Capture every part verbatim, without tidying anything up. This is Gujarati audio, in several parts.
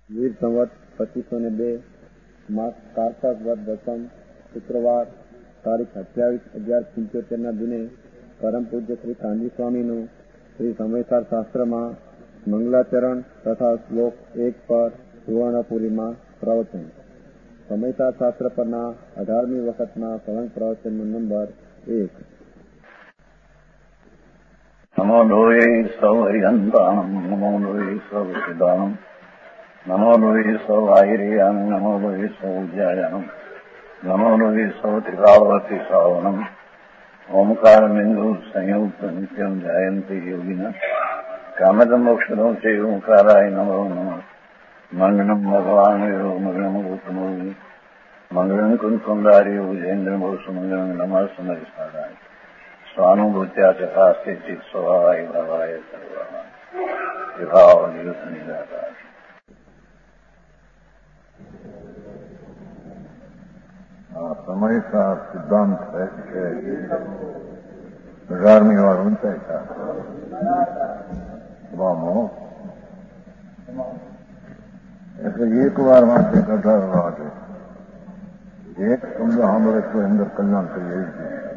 વીર સંવત પચીસો ને બે માસ કારતક વદ દસમ શુક્રવાર તારીખ અઠ્યાવીસ અગિયાર પંચોતેર ના દિને પરમ પૂજ્ય શ્રી કાંજી સ્વામીનું શ્રી સમયસાર શાસ્ત્રમાં મંગલાચરણ તથા શ્લોક એક પર સુવર્ણપુરીમાં પ્રવચન. સમયસાર શાસ્ત્ર પરના અઢારમી વખતના સળંગ પ્રવચનનો નંબર એક. નમો લોહે સૌ હરિહંતાણમ નમો લોહે સૌ સિદ્ધાણમ નમો લોહે સૌ આયર્યાન નમો લોહે સૌ ઉજ્જાયનમ નમો લોહે સૌ ત્રિકાવતી શ્રાવણમ ઓમકાર બિંદુ સંયુક્ત નિત્યમ જાયંતી યોગિના કામદમ મોક્ષદો છે ઓંકારાય નમો નમઃ. મંગલમ ભગવાન યો મંગલમ ગૌતમો મંગલમ કુંકુંદાર્યો વિજેન્દ્ર ભૂષ મંગલમ નમઃ સમયસારાય સ્વાનુભૂત્યા ચકાસ્તે ચિત સ્વભાવાય ભાવાય સર્વા વિભાવ નિયુત નિરાકાર. આ સમયસાર સિદ્ધાંત છે અઢારમી વાર ઊંચાઈ વામો એટલે એક વાર માટે અઢાર વાર એક શબ્દ સાંભળે તો અંદર કલ્યાણ થઈ એવી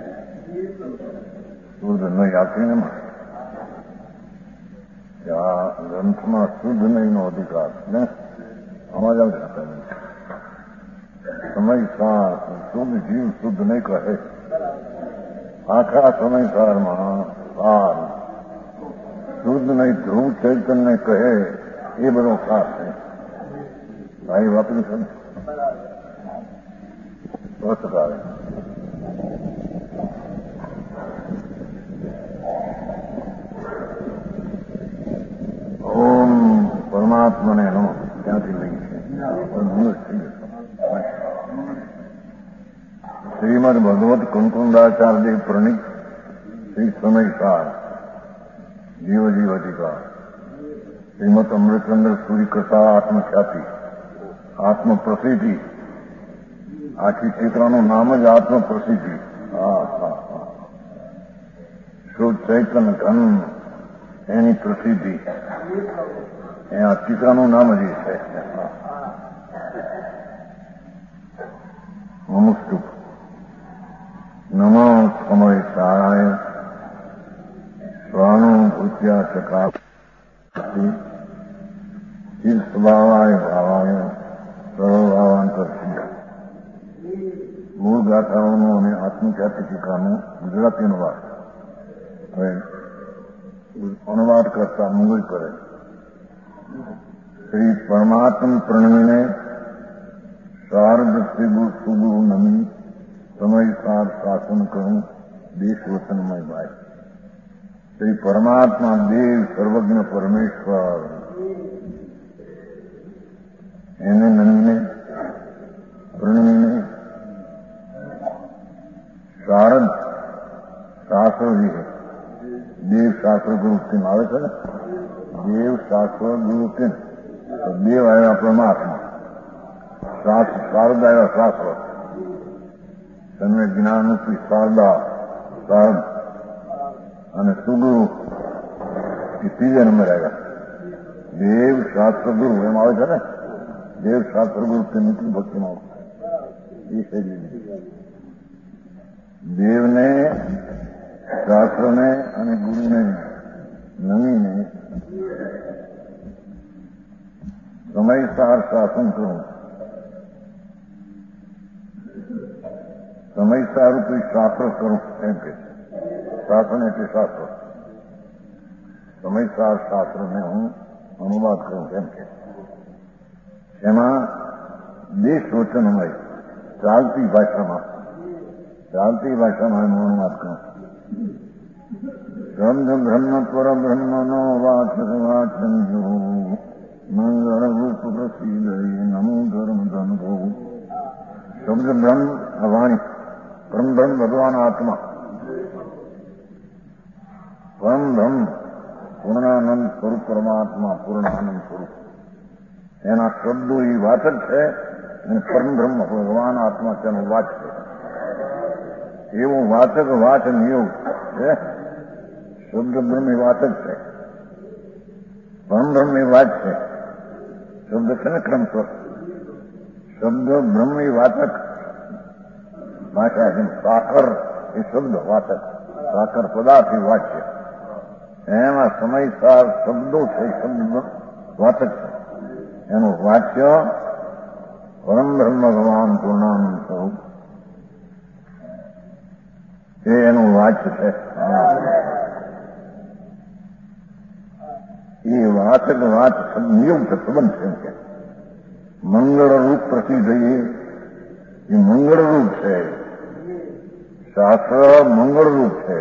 શુદ્ધ નહીં આપીને આ ગ્રંથમાં શુદ્ધ નહીં નો અધિકાર ને અવાજ આવશે. સમયસાર શુદ્ધ જીવ શુદ્ધ નહીં કહે. આખા સમયસારમાં સાર શુદ્ધ નહીં ધ્રુવ ચૈતન્ય કહે એ બધો ખાસ છે. ભાઈ વાપર્યું છે ને સ્વચ્છકારે ઓમ પરમાત્માને નો ક્યાંથી લઈ છે શ્રીમદ ભગવત કુંકુંદાચાર્ય પ્રણીત શ્રી સમયસાર જીવ જીવતિકા શ્રીમદ અમૃતચંદ્ર સૂર્યકથા આત્મખ્યાતિ આત્મ પ્રસિદ્ધિ. આખી ચિત્રનું નામ જ આત્મ પ્રસિદ્ધિ. હા હા હા શુદ્ધ ચૈતન્ય ઘન એની પ્રસિદ્ધિ એ આ ચિત્રનું નામ જ છે. નમસ્તુ નમો સમયસારાય સ્વાનુભૂત્યા ચકાસ્તે ચિત સ્વભાવાય ભાવાય સર્વભાવાંતર. મૂળ ગાથાઓનું અને આત્મખ્યાતિ ટીકાનું ગુજરાતી અનુવાદ. હવે અનુવાદ કરતા મંગળ કરે શ્રી પરમાત્મ પ્રણવીને શારદ સુગુરુ નમી સમયસાર શાસન કરું દેશ વતનમય ભાઈ. શ્રી પરમાત્મા દેવ સર્વજ્ઞ પરમેશ્વર એને નમીને પ્રણવીને શારદ શાસ્ત્ર દેવ શાસ્ત્ર ગુરુ કિમ આવે છે ને દેવ શાસ્ત્ર ગુરુ કિમ દેવ આવ્યા પરમાત્મા શારદ આવ્યા શાસ્ત્ર તમે જ્ઞાનરૂપી શારદા શારદ અને સુગુરુ એ ત્રીજા નંબર આવ્યા. દેવ શાસ્ત્ર ગુરુ એમ આવે છે ને દેવ શાસ્ત્ર ગુરુ કે નીતિ ભક્તિમાં એ શૈલી દેવને શાસ્ત્રને અને ગુરુને નમીને સમયસાર શાસન કરું. સમયસાર રૂપી શાસ્ત્ર કરું એમ કે શાસન એટલે શાસ્ત્ર. સમયસાર શાસ્ત્રને હું અનુવાદ કરું એમ કે એમાં દેશ વચનમય ચાલતી ભાષામાં ચાલતી ભાષામાં એનું અનુવાદ કરું. બ્રહ્મ બ્રહ્મ પરબ્રહ્મનો વાચ વાચંજો મંગળ રૂપ પ્રસિદ્ધ નમો ધર્મ ધનભો. શબ્દ બ્રહ્મ વાણી પરમ બ્રહ્મ ભગવાન આત્મા પરમ બ્રહ્મ પૂર્ણાનંદ સ્વરૂપ પરમાત્મા પૂર્ણાનંદ સ્વરૂપ એના શબ્દો એ વાચક છે અને પરમ બ્રહ્મ ભગવાન આત્મા તેનું વાચ છે. એવું વાચક વાચ નિયોગ છે. શબ્દ બ્રહ્મ એ વાચક છે. પરમ બ્રહ્મ એ વાચ છે. શબ્દ છે ને ક્રમશઃ શબ્દ બ્રહ્મી વાચક ભાષા જેમ સાકર એ શબ્દ વાચક, સાકર પદાર્થ એ વાચ્ય. એમાં સમયસાર શબ્દો છે, શબ્દ વાચક છે. એનું વાચ્ય પરમ બ્રહ્મ ભગવાન પૂર્ણાનંદ સ્વરૂપ એ એનું વાચ્ય છે. એ વાચક વાચ નિયુક્ત સંબંધ છે કે મંગળરૂપ પ્રતિજયે એ મંગળરૂપ છે. શાસ્ત્ર મંગળરૂપ છે.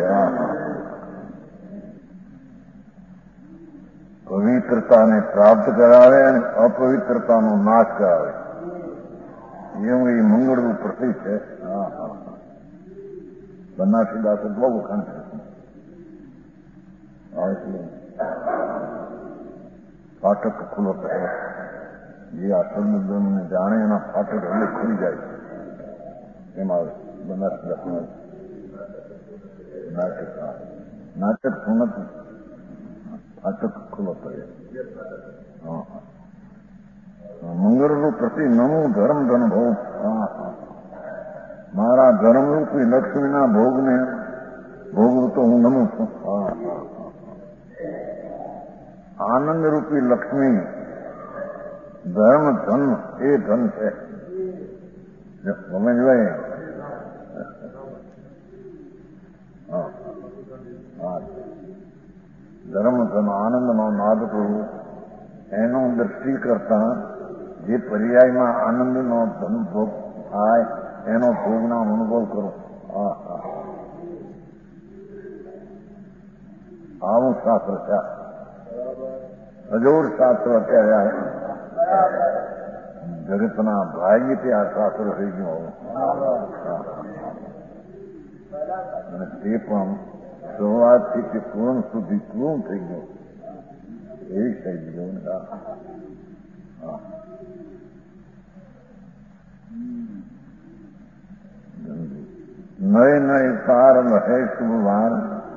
પવિત્રતાને પ્રાપ્ત કરાવે અને અપવિત્રતાનો નાશ કરાવે એવું એ મંગળરૂપ પ્રતીક છે. હા હા બનાસીદાસ બહુ વખાણ છે. ફાટક ખુલ્લો કરે જે આ શબ્દ બ્રહ્મને જાણે એના ફાટક એટલે ખુલી જાય એમાં બનાસીદાસ નાટક નાટક શું નથી, ફાટક ખુલ્લો કરે. મંગળરૂપ પ્રતિ નમું ધર્મ ધન ભોગ. મારા ધર્મરૂપી લક્ષ્મીના ભોગને ભોગવું તો હું નમું છું. આનંદરૂપી લક્ષ્મી ધર્મ ધન એ ધન છે. સમજવાય ધર્મ ધન આનંદનો નાદ કરવું એનું દ્રષ્ટિ કરતા જે પર્યાયમાં આનંદનો ધન ભોગ થાય એનો ભોગનો અનુભવ કરો. આવું શાસ્ત્ર છે. હજોર શાસ્ત્ર અત્યારે જગતના ભાગ્યથી આ શાસ્ત્ર થઈ ગયું. અને તે પણ શરૂઆતથી તે પૂર્ણ સુધી પૂર્ણ થઈ ગયું એવી થઈ ગયું. નય નય સાર રહે શુભવાર.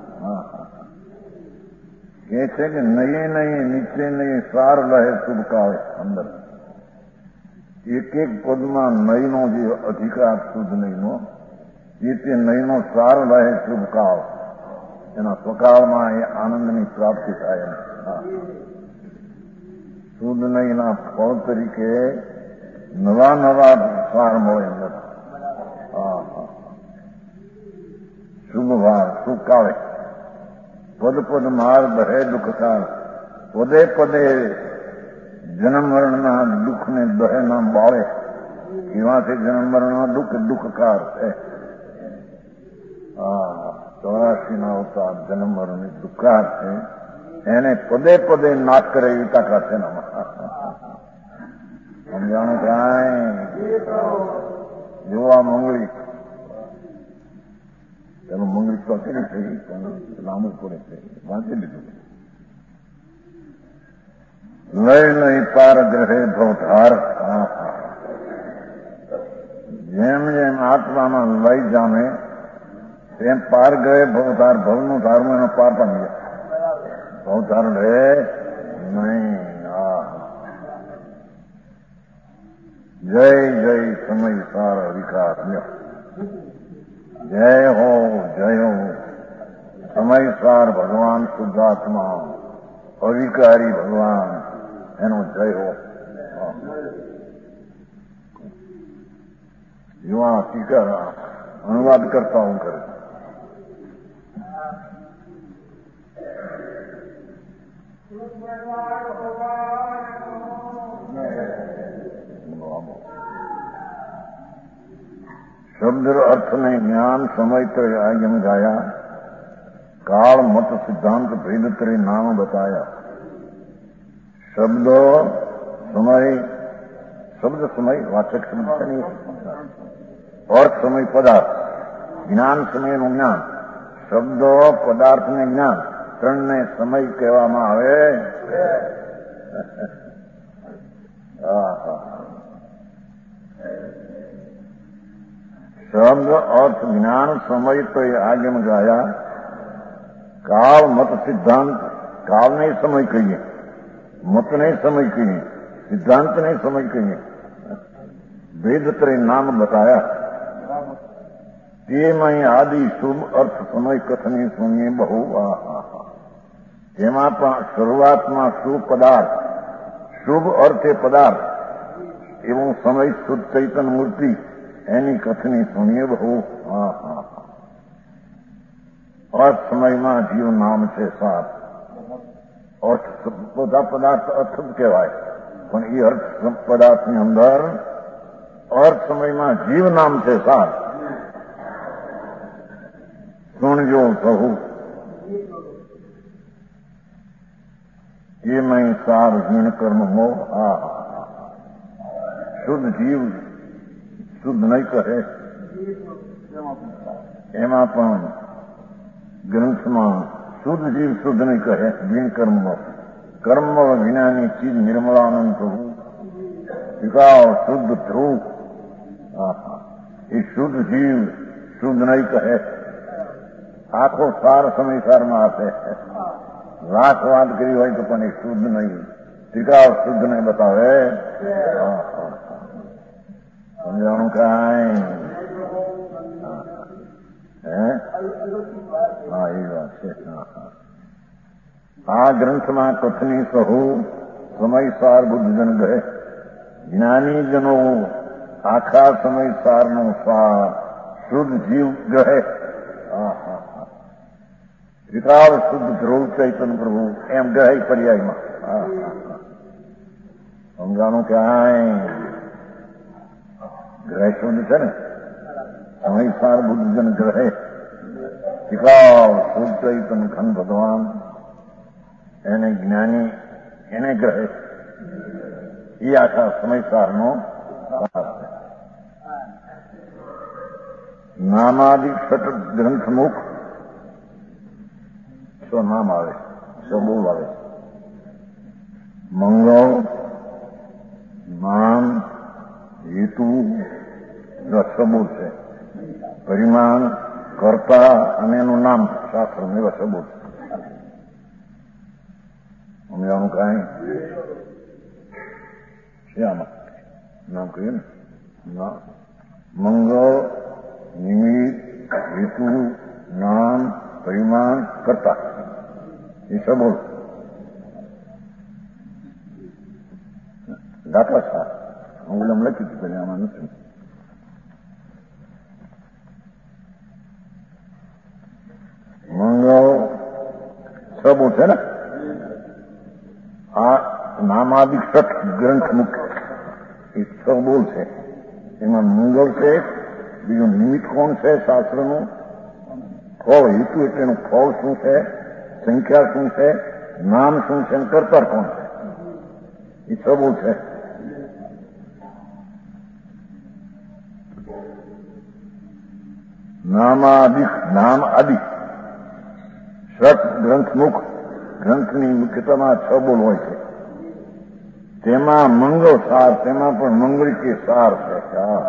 કે છે કે નયે નયે નીચે નયે સાર રહે શુભ કાળ. અંદર એક એક પદમાં નયનો જે અધિકાર શુદ્ધ નયનો એ તે નયનો સાર રહે શુભ કાળ. એના સ્વકાળમાં એ આનંદની પ્રાપ્તિ થાય. શુદ્ધ નયના ફળ તરીકે નવા નવા સાર મળે અંદર. શુભ વાર શુભ કાળે પદ પદ માર દહે દુઃખકાર. પદે પદે જન્મ મરણના દુઃખને દહે ના બાળે. એમાંથી જન્મ મરણના દુઃખ દુઃખકાર છે. હા ચોરાસી ના અવતાર જન્મ મરણની દુઃખકાર છે. એને પદે પદે નાશ કરે એવી તાકાત છે. સમજાણું કાંઈ જોવા મંગળી તેનું મંગળી તો કેવી થઈ પણ લાંબુ પડે છે. વાંચી લીધું. લય લઈ પાર ગ્રહે ભવધાર. જેમ જેમ આત્મામાં લય જામે તેમ પાર ગ્રહે ભવધાર. ભવનું ધારવું એનો પાર પામી જાય. ભવધાર રહે નહીં. જય જય સમય સાર વિકાર. જય હો જય હો સમયસાર ભગવાન શુદ્ધાત્મા અવિકારી ભગવાન એનો જય હો. યુવા ટીકા અનુવાદ કરતા હું કરે. શબ્દ અર્થને જ્ઞાન સમય આગમ ગાયા. કાળ મત સિદ્ધાંત ભેદત્રે નામ બતાયા. શબ્દો સમય શબ્દ સમય વાચક શબ્દ છે નહીં. અર્થ સમય પદાર્થ જ્ઞાન સમયનું જ્ઞાન. શબ્દો પદાર્થ ને જ્ઞાન ત્રણને સમય કહેવામાં આવે. શબ્દ અર્થ જ્ઞાન સમય તો આગમ ગાયા. કાળ મત સિદ્ધાંત. કાળને સમય કહીએ, મતને સમય કહીએ, सिद्धांत नहीं समझ कहिए, वेद त्रय नाम बताया તે મય આદિ શુભ અર્થ સમય કથની સુણીએ બહુ આહા. તેમાં પણ શરૂઆતમાં શુભ પદાર્થ, શુભ અર્થે પદાર્થ એવું સમય શુદ્ધ ચૈતન મૂર્તિ એની કથની સુણીએ બહુ આહા. અર્થ સમયમાં જીવ નામ છે સાત. અર્થ બધા પદાર્થ અર્થ જ કહેવાય, પણ એ અર્થ પદાર્થની અંદર અર્થ સમયમાં જીવ નામ છે સાત. સુણજો સહુ એ મય સાર હીણ કર્મ મોહ. આ શુદ્ધ જીવ શુદ્ધ નહીં કહે, એમાં પણ ગ્રંથમાં શુદ્ધ જીવ શુદ્ધ નહીં કહે. વીણ કર્મ કર્મ વિનાની ચીજ નિર્મળાનંદ પ્રભુ વિકાવ શુદ્ધ ધ્રુવ. એ શુદ્ધ જીવ શુદ્ધ નહીં કહે. આખો સાર સમયસારમાં હશે. લાખ વાત કરી હોય તો પણ એ શુદ્ધ નહીં, ટીકાવ શુદ્ધ નહીં બતાવે. સમજાણું કાંઈ? હે હા એ વાત છે. આ ગ્રંથમાં કથની સહુ સમયસાર બુદ્ધજન ગહે. જ્ઞાનીજનો આખા સમયસારનો સાર શુદ્ધ જીવ ગહે. વિકાળ શુદ્ધ ધ્રુવ ચૈતન પ્રભુ એમ ગહે પર્યાયમાં. સમજાણું ક્યાંય? ગ્રહ શુદ્ધ છે ને, સમયસાર બુદ્ધજન ગ્રહે વિકાળ શુદ્ધ ચૈતન ખન ભગવાન એને જ્ઞાની એને ગ્રહે. એ આખા સમયસારનો સાર છે. નામાદિ સતત ગ્રંથમુખ છ નામ આવે, છ બોલ આવે. મંગળ, નામ, હેતુ સબૂર છે. પરિમાણ, કર્તા અને એનું નામ શાસ્ત્ર એવા સબૂર. સમજાણું કાંઈ? છે આમાં નામ કહીએ ને. મંગળ, નિમિત્ત, હેતુ, નામ, પરિમાણ, કર્તા એ સબોલ. દાખલા સાર અંગુલમ લખી દીધું, આમાં નથી. મંગળ સબોલ છે ને. આ નામાદિક સઠ ગ્રંથ મુખ્ય એ સબોલ છે. એમાં મંગળ છે, બીજું નિમિત્ત કોણ છે શાસ્ત્રનું, ફળ હેતુ એટલે એનું ફળ શું છે, સંખ્યા શું છે, નામ શું છે, કર્તા કોણ છે, એ સબૂ છે. નામાદિ નામ આદિ ષટ ગ્રંથમુખ ગ્રંથની મુખ્યતામાં છ બોલ હોય છે. તેમાં મંગળ સાર, તેમાં પણ મંગળી કે સાર છે.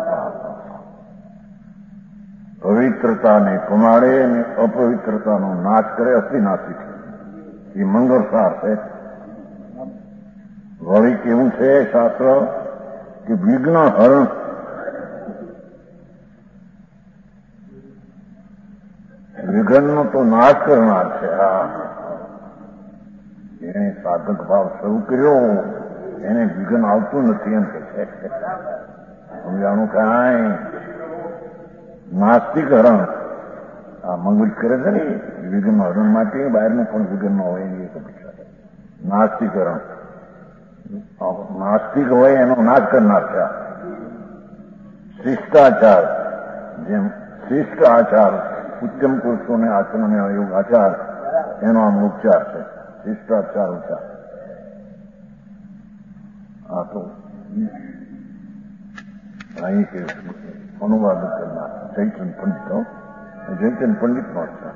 પવિત્રતાને કમાડે અને અપવિત્રતાનો નાશ કરે, અતિનાશી છે. એ મંગળ સાર છે. વળી કેવું છે શાસ્ત્ર કે વિઘ્ન હરણ વિઘ્નનો તો નાશ કરનાર છે. આ એને સાધક ભાવ શરૂ કર્યો, એને વિઘ્ન આવતું નથી એમ કે છે. સમજાણું કાંઈ? નાસ્તિક હરણ આ મંગળ કરે છે ને, વિઘ્ન હરણ માટે બહારનું પણ વિઘ્ન ન હોય એની એક અપેક્ષા છે. નાસ્તિક હરણ નાસ્તિક હોય એનો નાશ કરનાર છે. શિષ્ટાચાર, જેમ શિષ્ટ આચાર ઉત્તમ પુરુષોને આચરણ યોગ આચાર એનો આમ ઉપચાર છે. શિષ્ટાચાર ઉચ્ચાર. આ તો અહીં કે અનુવાદ કરનાર ચૈતન પંડિત, ચૈતન પંડિત નો છે.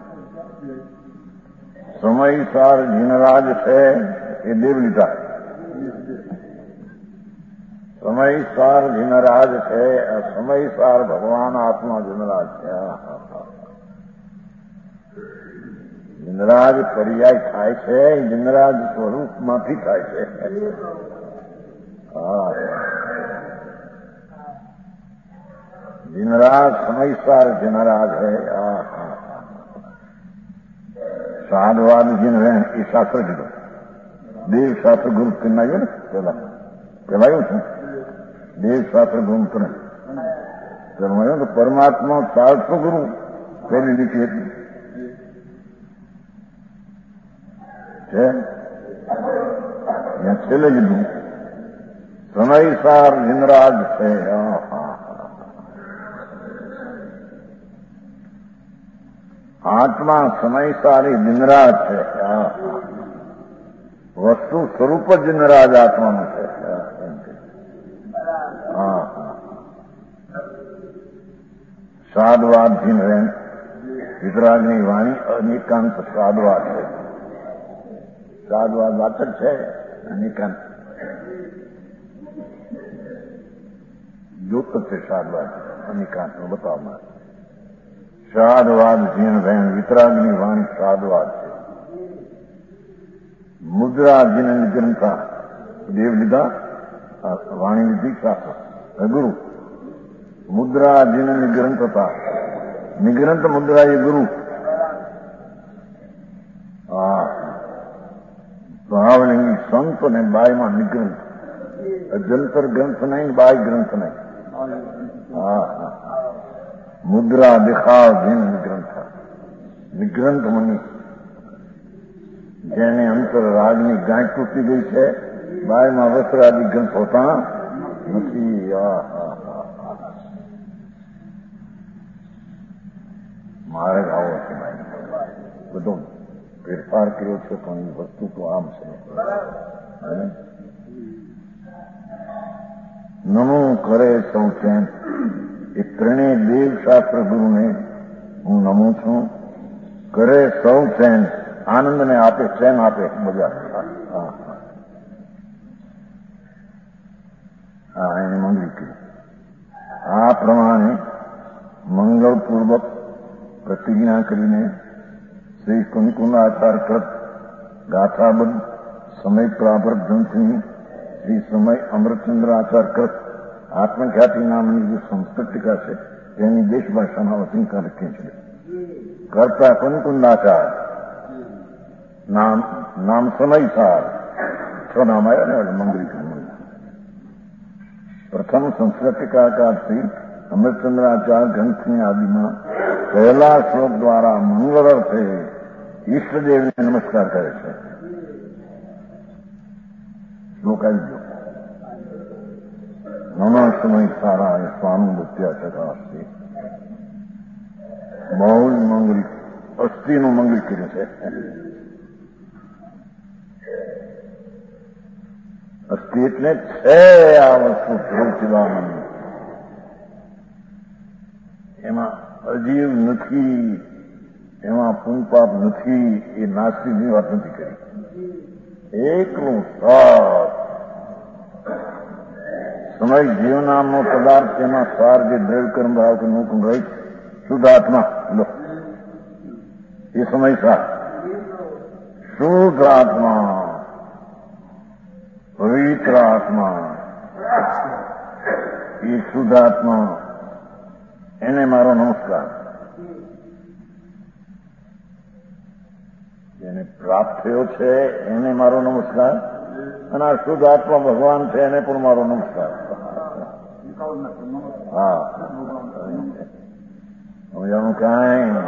સમયસાર જીનરાજ છે એ દેવ લીધા. સમયસાર જીનરાજ છે, સમયસાર ભગવાન આત્મા જીનરાજ છે. જીનરાજ પર્યાય થાય છે, જીનરાજ સ્વરૂપમાંથી થાય છે. હા, दिन रात समय सार दिन रात है। સાધવાદ જીન રહે એ શાસ્ત્ર કીધું. દેવ શાસ્ત્ર ગુરુ કરીને આવ્યો ને પેલા પેલા આવ્યું છે દેવ શાસ્ત્ર ગુરુ કરે તો પરમાત્મા શાસ્ત્ર ગુરુ પેલી નીતિ હતી છે છેલ્લે કીધું સમય સાર જીનરાજ છે. આત્મા સમય સારી દિનરાજ છે. વસ્તુ સ્વરૂપ જ દિનરાજ આત્માનું છે. હા, સાધવાદ જીન રેન વિતરાગની વાણી અનિકાંત સાધવાદ છે. સાધવાદ વાત જ છે અનિકાંત યુક્ત છે. સાધવાદ અનિકાંત નું બતાવવા સાધવાદ જીન રહેન વિતરાગની વાણી સાધવાદ છે. મુદ્રા જીન નિગ્રંથા દેવ લીધા વાણી લીધી શાસ્ત્ર ગુરુ મુદ્રા જીન નિગ્રંથ હતા. નિગ્રંથ મુદ્રા એ ગુરુ. હા, ભાવલિંગી સંત ને બાયમાં નિગ્રંથ જંતર ગ્રંથ નહીં બાય ગ્રંથ નહીં. હા હા મુદ્રા દેખાવ જીન નિગ્રંથ નિગ્રંથ મુનિ જેને અંતર રાજની ગાંઠ તૂટી ગઈ છે બાયમાં વસ્ત્રાદિ ગ્રંથ હોતા નથી. મારે આવો છે ભાઈ બધો ફેરફાર કર્યો છે પણ એ વસ્તુ તો આમ છે. નમો કરે સૌ ચેન એ ત્રણેય દેવ શાસ્ત્ર ગુરુને હું નમું છું. કરે સૌ ચેન આનંદને આપે ચેન આપે બધા. હા એને મંગળ કર્યું. આ પ્રમાણે મંગળપૂર્વક પ્રતિજ્ઞા કરીને શ્રી કુંકુમાચાર કૃત ગાથાબદ્ધ સમય પ્રાભર ગ્રંથની શ્રી સમય અમૃતચંદ્ર આચાર કૃત આત્મખ્યાતિ નામની જે સંસ્કૃતિકા છે તેની દેશ ભાષામાં વચનકાર લખી છે. કરતા કુંકુંદાચાર નામ નામ સમયસાર છ નામ આવ્યા ને મંગળી પ્રથમ સંસ્કૃતિકાકાર શ્રી અમૃતચંદ્રાચાર ગ્રંથની આદિમાં પહેલા શ્લોક દ્વારા મંગળ અર્થે ઈષ્ટદેવને નમસ્કાર કરે છે. શ્લોક આવી ગયો નમઃ સમય સારાય સ્વામી ભક્ત્યાચકાસ્તી. બહુ જ મંગળી અસ્થિનું મંગળ કર્યું છે. અસ્થિ એટલે છે આ વસ્તુ ધ્રુવચિદાનંદ. એમાં અજીવ નથી, એમાં પુણ્યપાપ નથી. એ નાસ્તિકની વાત નથી કરી. એકલું સાર સમય જીવ નામનો પદાર્થ તેમાં સાર જે દ્રવ્ય કર્મ ભાવ કે મુકુમ રહી શુદ્ધ આત્મા લો એ સમય સાર શુદ્ધ આત્મા પવિત્ર આત્મા એ શુદ્ધ આત્મા એને મારો નમસ્કાર. જેને પ્રાપ્ત થયો છે એને મારો નમસ્કાર અને આ શુદ્ધ આત્મા ભગવાન છે એને પણ મારો નમસ્કાર. હા જાણું કાંઈ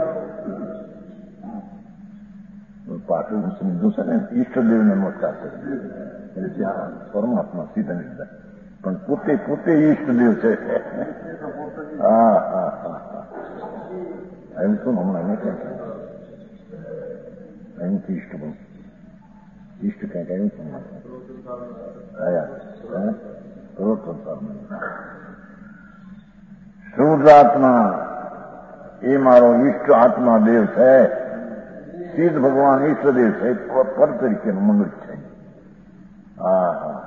પાછું સમજુ છે ને ઈષ્ટદેવને નમસ્કાર કરે એટલે ત્યાં પરમાત્મા સીધા નીકળે પણ પોતે પોતે ઈષ્ટદેવ છે. હા હા હા હા એમ શું હમણાં નહીં કહે અહીંથી ઈષ્ટ બન ઈષ્ટ કંઈક આવ્યું છે શુદ્ધ આત્મા એ મારો ઈષ્ટ આત્મા દેવ છે. સિદ્ધ ભગવાન ઈષ્ટદેવ છે પર તરીકેનું મંગળ છે. હા હા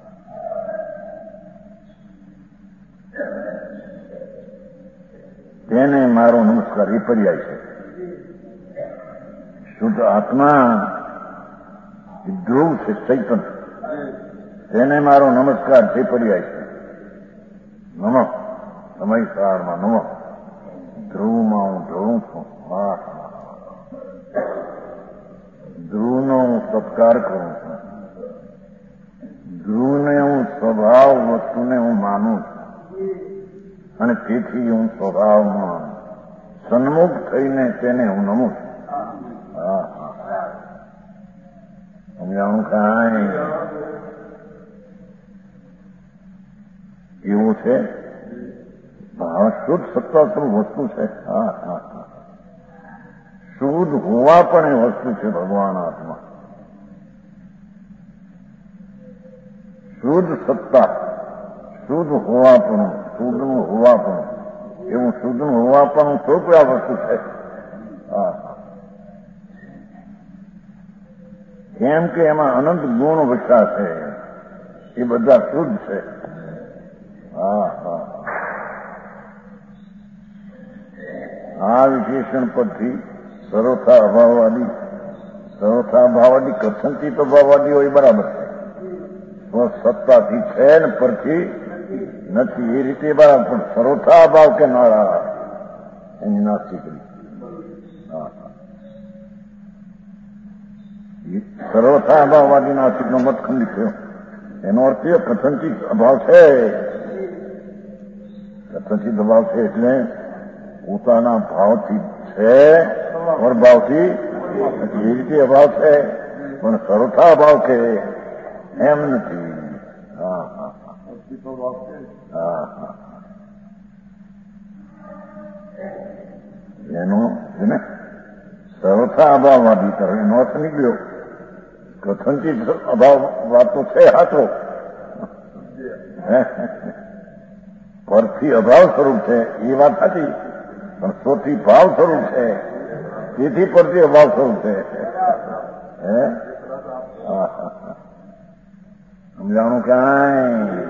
તેને મારો નમસ્કાર એ પર્યાય છે. શુદ્ધ આત્મા ધ્રુવ છે ચૈતન્ય તેને મારો નમસ્કાર છે પર્યાય છે. નમઃ સમય સારમાં નમઃ. ધ્રુવમાં હું ધ્રુવ છું. હા ધ્રુવનો હું સત્કાર કરું છું. ધ્રુવને હું સ્વભાવ વસ્તુને હું માનું છું અને તેથી હું સ્વભાવમાં સન્મુખ થઈને તેને હું નમું છું. હા હા સમજાણું કાંઈ એવું છે. ભાવ શુદ્ધ સત્તા સ્વરૂપ વસ્તુ છે. હા હા હા શુદ્ધ હોવા પણ એ વસ્તુ છે ભગવાન આત્મા. શુદ્ધ સત્તા શુદ્ધ હોવા પણ શુદ્ધનું હોવા પણ એવું શુદ્ધનું હોવા પણ સ્વરૂપ આ વસ્તુ છે. હા કેમ કે એમાં અનંત ગુણ વચ્ચા છે. એ બધા શુદ્ધ છે. હા હા આ વિશેષણ પરથી સર્વથા અભાવવાદી સર્વથા અભાવવાદી કથનથી તો અભાવવાદી હોય બરાબર છે. સત્તાથી છે ને પરથી નથી એ રીતે બરાબર. પણ સર્વથા અભાવ કે નાળા એની નાસ્તી કરી. સર્વથા અભાવવાદી નાસ્તિકનો મત ખંડિત થયો. એનો અર્થ એ કથનથી અભાવ છે. કથનથી અભાવ છે એટલે પોતાના ભાવથી છે ભાવથી એ રીતે અભાવ છે. પણ સર્વથા અભાવ કે એમ નથી. હા હા હા હા એનો ને સર્વથા અભાવવાદી તરફ એનો અર્થ નીકળ્યો. કથનથી અભાવ વાતો છે હાથો પરથી અભાવ સ્વરૂપ છે એ વાત સાચી. પણ સ્વથી ભાવ સ્વરૂપ છે તેથી પરથી અભાવ સ્વરૂપ છે. હે સમજાણું કાંઈ.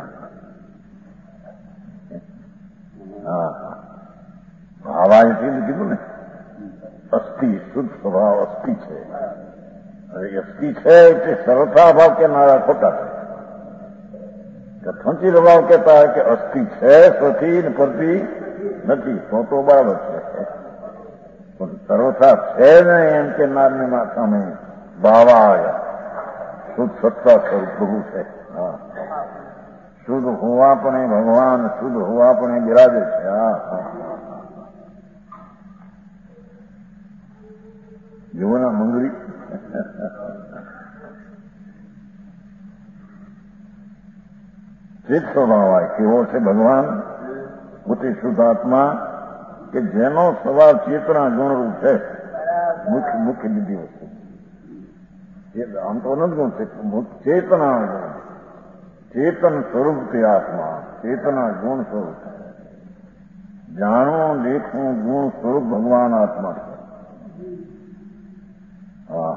હા ભાવા એટલે કીધું ને અસ્થિ શુદ્ધ સ્વભાવ અસ્થિ છે. હવે અસ્થિ છે એટલે સર્વથા અભાવ કે નારા ખોટા છે. કથનથી અભાવ કહેતા કે અસ્થિ છે સ્વથી ને પરથી નથી તો તો બરાબર છે. પણ સર્વથા છે ને એમ કે નારને માથાને બાવા આવ્યા. શુદ્ધ સત્તા સ્વરૂપ પ્રભુ છે. હા શુદ્ધ હોવા પણ એ ભગવાન શુદ્ધ હોવા પણ એ બિરાજે છે. હા હા જુઓ ના મંગળી ચિત્ત સ્વભાવ હોય કેવો છે ભગવાન પોતે શુદ્ધ આત્મા કે જેનો સ્વભાવ ચેતના ગુણરૂપ છે. મુખ્ય મુખ્ય બીજી વસ્તુ આમ તો નથી ગુણ છે. ચેતના ગુણ ચેતન સ્વરૂપ તે આત્મા ચેતના ગુણ સ્વરૂપ જાણો દેખો ગુણ સ્વરૂપ ભગવાન આત્મા છે. હા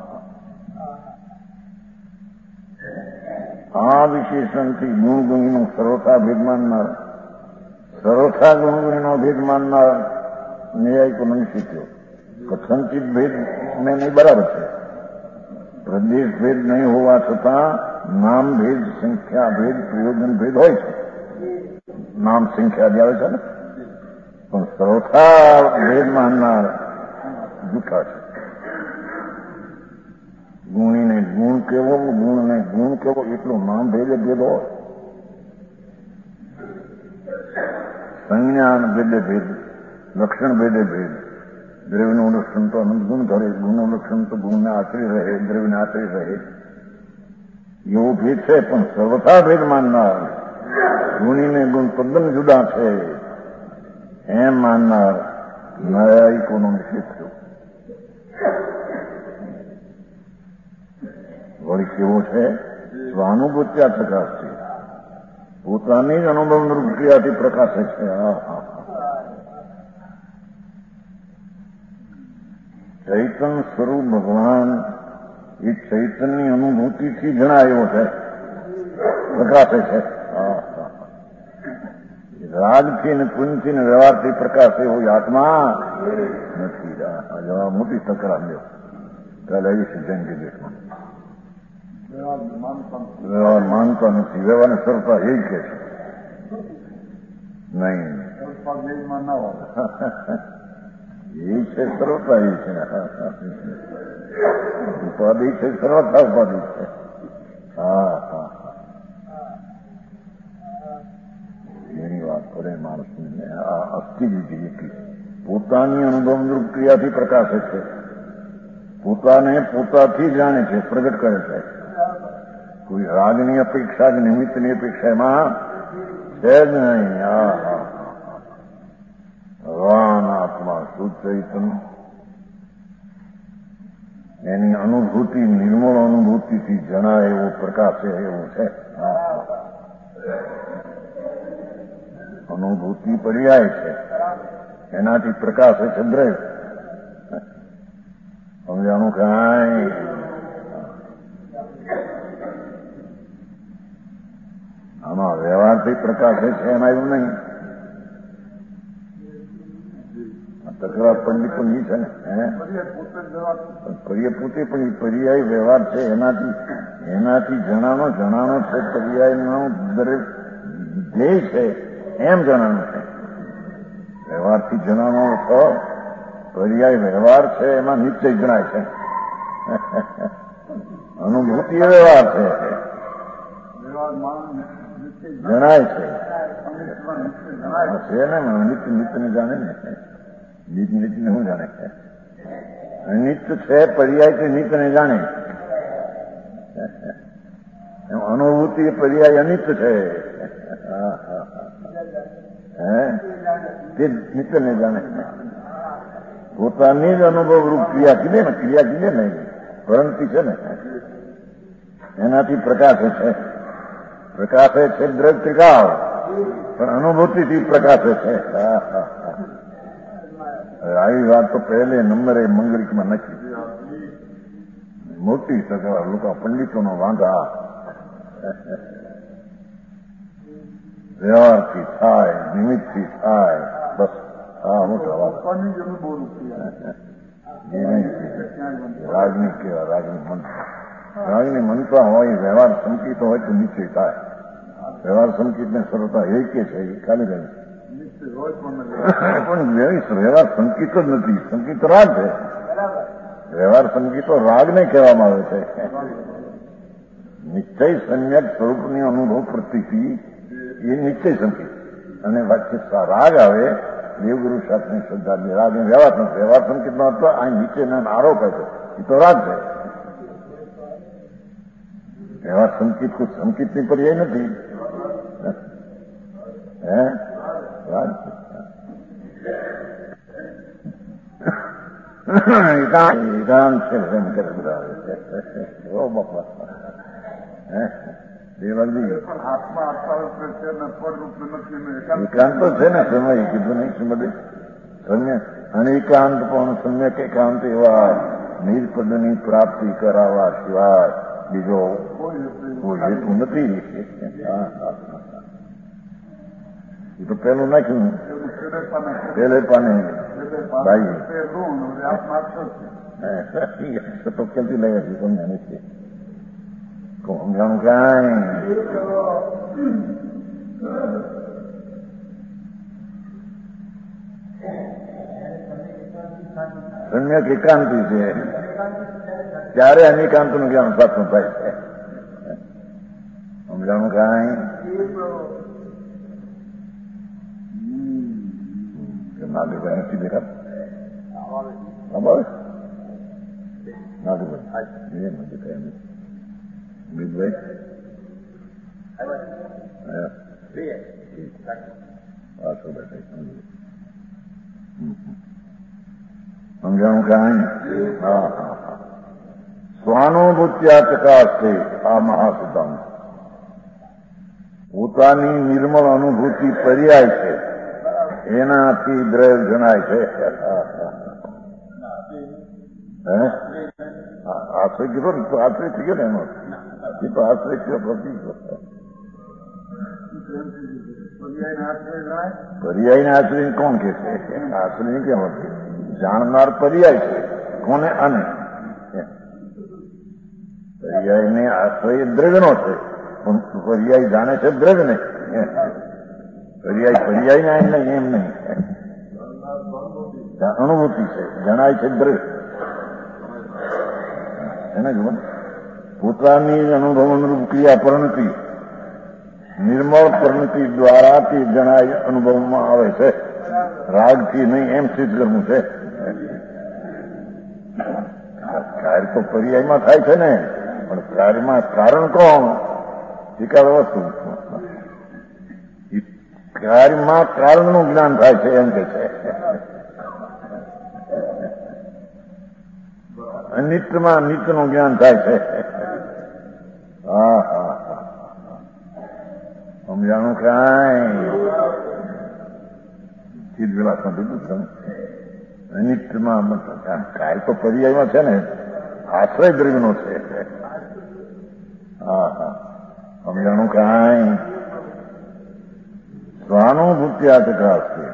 આ વિશેષણથી ગુણ ગુણીનો સર્વથા ભેદ માનનાર સર્વથા ગુણ ગુણીનો ભેદ માનનાર ન્યાય તો નહીં શીખ્યો. કથનચિત ભેદ ને નહીં બરાબર છે. પ્રદેશ ભેદ નહીં હોવા છતાં નામ ભેદ સંખ્યા ભેદ પ્રયોજન ભેદ હોય છે. નામ સંખ્યા આવે છે ને પણ સર્વથા ભેદ માનનાર જૂઠા છે. ગુણીને ગુણ કેવો ગુણને ગુણ કેવો એટલું નામ ભેદે ભેદ હોય. સંજ્ઞાન ભેદે ભેદ લક્ષણ ભેદે ભેદ. દ્રવ્યનું લક્ષણ તો અનંત ગુણ કરે ગુણનું લક્ષણ તો ગુણને આચરી રહે દ્રવ્યને આચરી રહે એવો ભેદ છે. પણ સર્વથા ભેદ માનનાર ગુણીને ગુણ તદ્દન જુદા છે એમ માનનાર ન્યાયિકોનો નિષેધ થયો. વળી કેવો છે સ્વાનુભૂત્યા પ્રકાશ છે. પોતાની જ અનુભવ ક્રિયાથી પ્રકાશે છે. હા હા ચૈતન સ્વરૂપ ભગવાન એ ચૈતનની અનુભૂતિથી જણાયો છે પ્રકાશે છે. હા રાગથી ને પુણ્યથી ને વ્યવહારથી પ્રકાશ એવો આત્મા નથી. જવા મોટી તકરાર લ્યો પહેલા એવી જૈન દેશમાં વ્યવહાર માનતા નથી. વ્યવહારની સરળતા એ કે છે નહીં એ છે સરળતા એ છે ઉપાધિ છે સરળતા ઉપાધિ છે. હા હા એની વાત કરે માણસને આ અસ્થિ પોતાની અનુભવ ક્રિયાથી પ્રકાશે છે. પોતાને પોતાથી જાણે છે, પ્રગટ કરે છે. કોઈ રાગની અપેક્ષા કે નિમિત્તની અપેક્ષા એમાં છે જ નહીં. હા હા ભગવાન આત્મા શુદ્ધ ચૈતન્ય એની અનુભૂતિ નિર્મળ અનુભૂતિથી જણાય એવો પ્રકાશ છે, એવું છે. અનુભૂતિ પર્યાય છે, એનાથી પ્રકાશ છે દ્રવ્ય. સમજાણું કાંઈ આમાં વ્યવહારથી પ્રકાશે છે એમાં એવું નહીં. તકરાર પંડિત પણ એ છે ને પર્યાય પોતે પણ પર્યાય વ્યવહાર છે એનાથી એનાથી જણાનો જણાનો છે પર્યાયનો દરેક ધ્યેય છે એમ જણાનું છે. વ્યવહારથી જણાનો તો પર્યાય વ્યવહાર છે એમાં નિશ્ચય જણાય છે. અનુભૂતિ એ વ્યવહાર છે જણાય છે છે ને નિત્ય નિત્યને જાણે ને નિત નિત્યને શું જાણે છે? નિત્ય છે પર્યાય કે નિત્યને જાણે. અનુભૂતિ એ પર્યાય અનિત્ય છે હે તે નિત્યને જાણે. પોતાની જ અનુભવ રૂપ ક્રિયા કીધે ને ક્રિયા કીધે ને પરંતુ છે ને એનાથી પ્રકાશે છે. પ્રકાશે છે દ્રવ્ય ત્રિકાળ પણ અનુભૂતિથી પ્રકાશે છે. આવી વાત તો પહેલે નંબરે મંગળીકમાં નથી. મોટી સગવડ લોકો પંડિતોનો વાંધા વ્યવહારથી થાય નિમિત્તથી થાય બસ. હા મોટા વાત રાજની કેવા રાજની મન રાજની મનતા હોય વ્યવહાર સંકેત હોય તો નિશ્ચય થાય. વ્યવહાર સંકેતને સરળતા એ કે છે એ ખાલી ગયું પણ વ્યવહાર સંકેત જ નથી. સંકેત રાગ છે. વ્યવહાર સંકેતો રાગને કહેવામાં આવે છે. નિશ્ચય સમ્યક સ્વરૂપની અનુભવ પ્રતિથી એ નિશ્ચય સંકેત અને વાચ્ય રાગ આવે દેવગુરુ શાસ્ત્રની શ્રદ્ધા રાગ એ વ્યવહાર નથી. વ્યવહાર સંકેતનો અર્થ આ નીચેના આરોપ છે એ તો રાગ છે. વ્યવહાર સંકેત કોઈ સંકેતની પર્યાય નથી. હે રાગ એકાંત છે એમ કરે બધા બાપા દેવાજી એકાંત તો છે ને સમય કીધું નહીં સમજે સમ્યક અને એકાંત પણ સમ્યક એકાંત એવા નિર્પદની પ્રાપ્તિ કરાવવા સિવાય બીજો કોઈ હેતુ નથી. એ તો પેલું નાખ્યું પેલે પાને ભાઈ તો ક્યાંથી લાગ્યા છે તમને નથી સમજાણું કાંઈ. સમ્યક એકાંતિ છે ત્યારે અનેકાંત નું જ્ઞાન સાચું થાય છે. સમજાણું કાંઈ. નાગભાઈ નથી દેખાત નાગભાઈ બીજભાઈ પાછો બેઠા સમજાણું કાંઈ. હા હા હા સ્વાનુભૂત્યા ચકાશે આ મહાસિદ્ધાંત પોતાની નિર્મળ અનુભૂતિ પર્યાય છે એનાથી દ્રવ્ય જણાય છે. આશ્રય કીધો ને તો આશ્રય થઈ ગયો ને એનો એ તો આશ્રય થયો પ્રતિ પર્યાયને આશ્રય કોણ કે છે? આશ્રય કેમ હતું? જાણનાર પર્યાય છે કોને અને પર્યાયને આશ્રય દ્રવ્યનો છે, પણ પર્યાય જાણે છે દ્રવ્યને. પર્યાય પર્યાય ને નહીં, એમ નહીં. અનુભૂતિ છે, જણાય છે દ્રવ્ય. એને જુઓ, પોતાની અનુભવ ક્રિયા પરિણતિ, નિર્મળ પરિણતિ દ્વારા તે જણાય અનુભવમાં આવે છે. રાગથી નહીં એમ સિદ્ધ કરવું છે. કાર્ય તો પર્યાયમાં થાય છે ને, પણ કાર્યમાં કારણ કોણ? એકાદ વસ્તુ. કાર્યમાં કારણનું જ્ઞાન થાય છે એમ કે છે. અનિત્યમાં નિત્યનું જ્ઞાન થાય છે. હા હા હા સમજાણું કાંઈ ચીજ વિલાસમાં દીધું તમે. અનિત્યમાં કાર્ય તો પર્યાયમાં છે ને, આશ્રય દ્રવ્યનો છે. હા હા સમજાણું કાંઈ. સ્વાનુભૂત્યા ચકાશે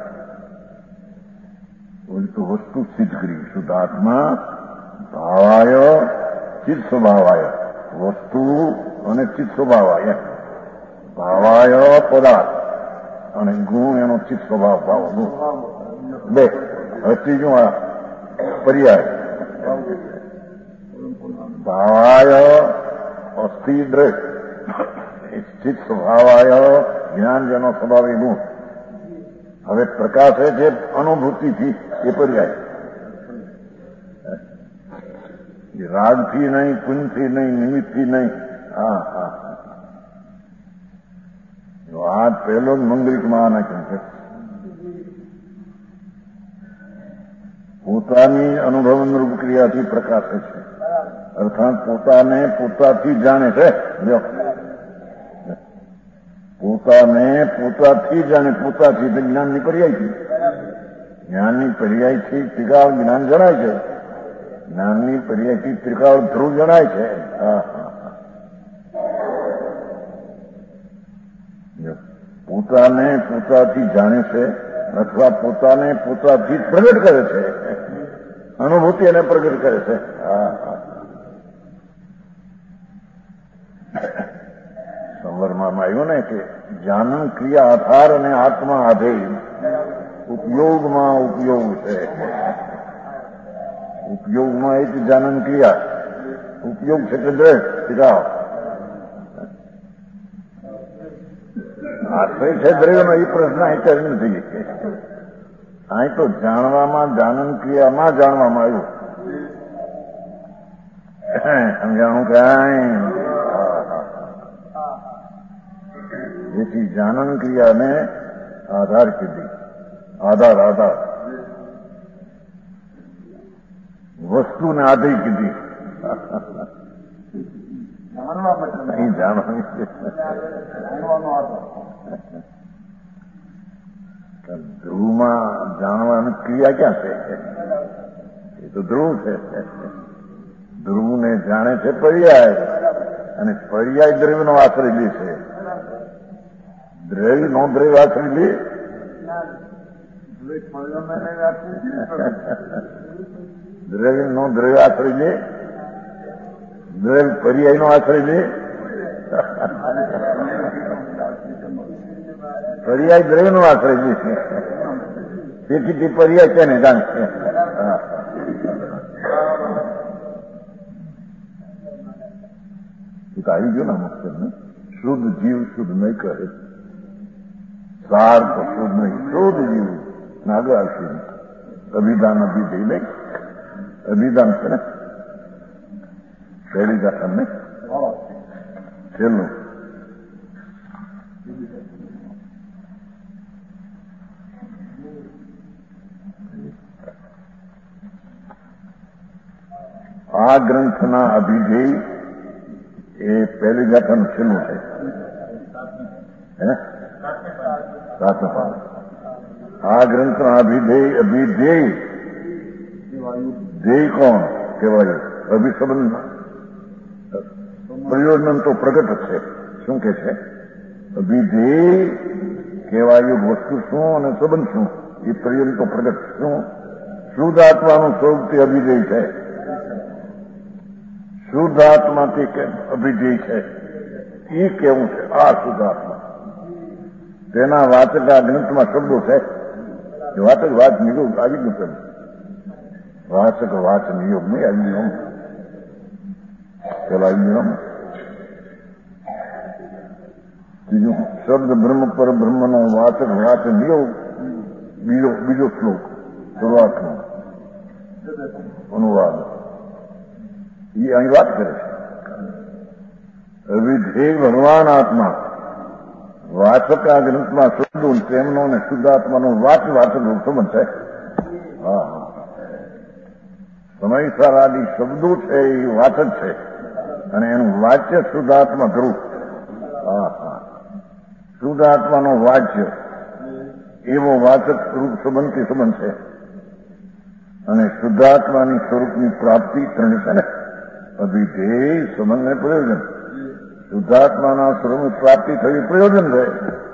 તો વસ્તુ સિદ્ધ કરી. શુદ્ધાત્મા ભાવાય ચિત્ત સ્વભાવાય, વસ્તુ અને ચિત્ત સ્વભાવાય. ભાવાય પદાર્થ અને ગુણ એનો ચિત્ત સ્વભાવ ભાવ ગુણ બે. હવે ત્રીજું આ પર્યાય. ભાવાય અસ્થિ દ્રવ્ય, ચિત્ત સ્વભાવાય જ્ઞાન જેનો સ્વભાવ એ ગુણ. હવે પ્રકાશે છે અનુભૂતિથી એ પર્યાય. રાગથી નહીં, પુંજથી નહીં, નિમિત્તથી નહીં. હા હા આ પહેલો જ મંગલિક મહાનાચન છે. પોતાની અનુભવરૂપ ક્રિયાથી પ્રકાશે છે, અર્થાત પોતાને પોતાથી જાણે છે. પોતાને પોતાથી જાણે, પોતાથી જ્ઞાનની પર્યાયથી. જ્ઞાનની પર્યાયથી ત્રિકાળ જ્ઞાન જણાય છે. જ્ઞાનની પર્યાયથી ત્રિકાળ ધ્રુવ જણાય છે. હા હા પોતાને પોતાથી જાણે છે, અથવા પોતાને પોતાથી પ્રગટ કરે છે. અનુભૂતિ એને પ્રગટ કરે છે. હા હા સંવરમાં આવ્યું ને કે જાનન ક્રિયા આધાર અને આત્મા આધેય, ઉપયોગમાં ઉપયોગ છે. ઉપયોગમાં એક જાનન ક્રિયા, ઉપયોગ છે કે દ્રવ્ય. આશ્રય છે દ્રવ્યનો એ પ્રશ્ન અહીં નથી. અહીં તો જાણવામાં, જાનન ક્રિયામાં જાણવામાં આવ્યું. સમજાણું કાંઈ. જેથી જાનન ક્રિયાને આધાર કીધી. આધાર આધાર વસ્તુને આધી કીધી. અહીં જાણવાની ધ્રુવમાં જાણવાની ક્રિયા ક્યાં છે? એ તો ધ્રુવ છે. ધ્રુવને જાણે છે પર્યાય, અને પર્યાય દ્રવ્યનો આશ્રય લે છે. દ્રવ્ય નો દ્રવ્ય આશ્રય લે. દ્રવ્ય નો દ્રવ્ય આશ્રય લે. દ્રવ્ય પર્યાય નો આશ્રય લે. પર્યાય દ્રવ્ય નો આશ્રય લે છે. તેથી તે પર્યાય છે ને જાણે છે. આવી ગયો ને મકસદ ને. શુદ્ધ જીવ શુદ્ધ નહીં કહે, સાર તો શુદ્ધ નહીં, શુદ્ધ જીવ નાગર આવશે. અભિધાન અભિધેય નહીં, અભિધાન છે ને પહેલી ગાથા ને છેલ્લું. આ ગ્રંથના અભિધેય એ પહેલી ગાથાનું છેલ્લું છે. હે સાતમો પાઠ. આ ગ્રંથના અભિધેય, અભિધેય ધ્યેય કોણ કહેવાય? અભિસંબંધ પ્રયોજન તો પ્રગટ છે. શું કે છે? અભિધેય કહેવાય વસ્તુ શું અને સંબંધ શું, એ પ્રયોજન તો પ્રગટ. શું? શુદ્ધ આત્માનું સ્વરૂપ તે અભિધેય છે. શુદ્ધ આત્માથી કે અભિધેય છે એ કેવું છે? આ શુદ્ધ આત્મા તેના વાચક આ ગ્રંથમાં શબ્દો છે. વાચક વાચ નિયોગ આવી ગયું પેલું. વાચક વાચ નિયોગ નહીં આવી ગયું. પેલા આવી ગયું. બીજું શબ્દ બ્રહ્મ પર બ્રહ્મનો વાચક વાચ નિયોગ. બીજો બીજો શ્લોક શરૂઆતનો અનુવાદ એ અહીં વાત કરે છે. વિધેય ભગવાન આત્મા વાચક આ ગ્રંથમાં શબ્દો તેમનો અને શુદ્ધાત્માનો વાચ વાચક સંબંધ છે. હા હા સમય સારાદી શબ્દો છે એ વાચક છે અને એનું વાચ્ય શુદ્ધાત્મા કરવું. હા હા શુદ્ધાત્માનો વાચ્ય એવો વાચક રૂપ સંબંધથી સંબંધ છે અને શુદ્ધાત્માની સ્વરૂપની પ્રાપ્તિ ત્રણ છે ને અભિધેય સંબંધને પ્રયોજન. શુદ્ધાત્માના સ્વરૂપની પ્રાપ્તિ થવી પ્રયોજન છે.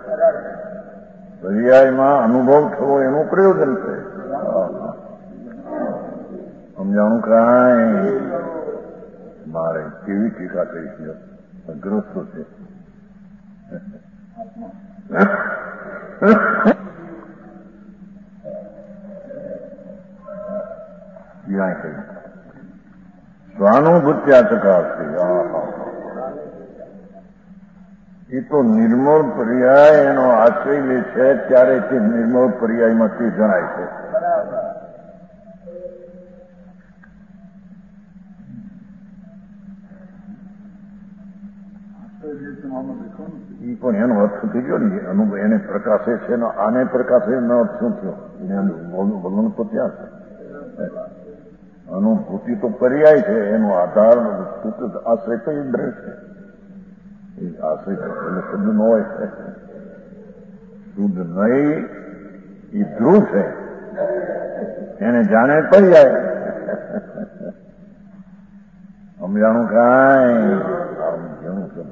પર્યાયમાં અનુભવ થવો એનું પ્રયોજન છે. સમજાણું કાંઈ મારે કેવી ટીકા કરી છે ગ્રસ્તો છે. સ્વાનુભૂત્યા ચકાશે. એ તો નિર્મળ પર્યાય એનો આશ્રય લે છે ત્યારે તે નિર્મળ પર્યાયમાં તે જણાય છે. એ પણ એનો અર્થ થઈ ગયો ને અનુભવ એને પ્રકાશે છે આને પ્રકાશે એનો અર્થ શું થયો? વલણ તો ત્યાં છે. અનુભૂતિ તો પર્યાય છે એનો આધાર આશ્રય તો ઇન્દ્ર છે. એ આશ્રય એટલે શુદ્ધ ન હોય છે. શુદ્ધ નહીં એ ધ્રુવ છે એને જાણે પર્યાય. સમજાણું કાંઈ ઘણું છે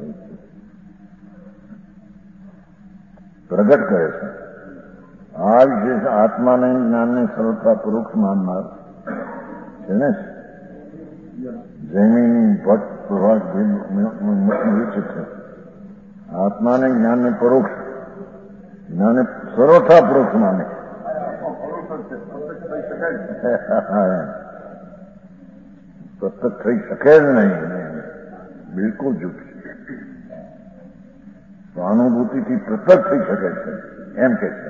પ્રગટ કરે છે. આ વિશેષ આત્માને જ્ઞાનને સરળતા પૂર્વક માનનાર છે ને જૈમિની ભટ્ટ પ્રભાગ વિચિત છે. આત્માને જ્ઞાનને પરોક્ષ જ્ઞાને સરળતા પૂર્વક માને. પ્રત્યક્ષ થઈ શકે જ નહીં. બિલકુલ જૂઠ છે. સ્વાનુભૂતિથી પ્રત્યક્ષ થઈ શકે છે એમ કે છે.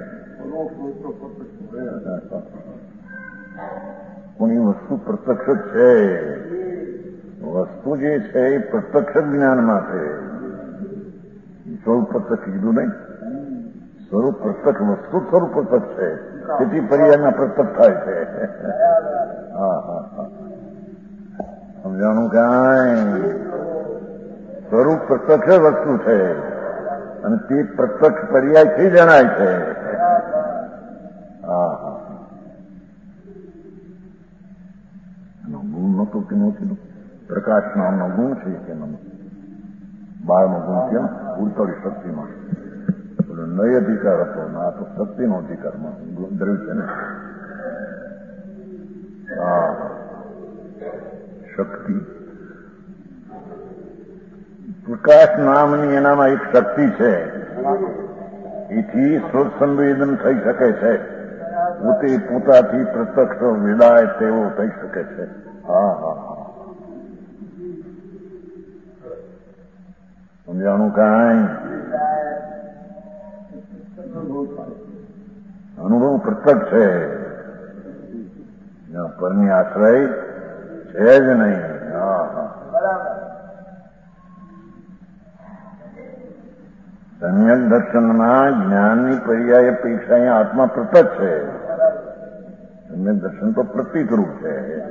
પણ એ વસ્તુ પ્રત્યક્ષ છે. વસ્તુ જે છે એ પ્રત્યક્ષ જ્ઞાનમાં છે. સ્વરૂપ પ્રત્યક્ષ કીધું નહીં. સ્વરૂપ પ્રત્યક્ષ વસ્તુ સ્વરૂપ પ્રત્યક્ષ છે. તેથી પર્યાયના પ્રત્યક્ષ થાય છે. હા હા હા સમજાણું કાંઈ સ્વરૂપ પ્રત્યક્ષ વસ્તુ છે અને તે પ્રત્યક્ષ પર્યાયથી જણાય છે. હા હા એનો ગુણ નહોતો કે નો કીધું. પ્રકાશ નામનો ગુણ છે કે બારનો ગુણ કેમ ઉડતાળી શક્તિમાં નય અધિકાર હતો ને આ તો શક્તિનો અધિકારમાં દ્રવ્ય છે ને. હા શક્તિ પ્રકાશ નામની એનામાં એક શક્તિ છે. એથી સ્રોત સંવેદન થઈ શકે છે. પોતે પોતાથી પ્રત્યક્ષ વેદાય તેવો થઈ શકે છે. હા હા હા સમજાણું કાંઈ અનુભવ પ્રત્યક્ષ છે. પરની આશ્રય છે જ નહીં. હા હા સમ્યક દર્શનમાં જ્ઞાનની પર્યાય અપેક્ષા અહીંયા આત્મા પ્રત્યક્ષ છે. સમ્યક દર્શન તો પ્રતિકરૂપ છે.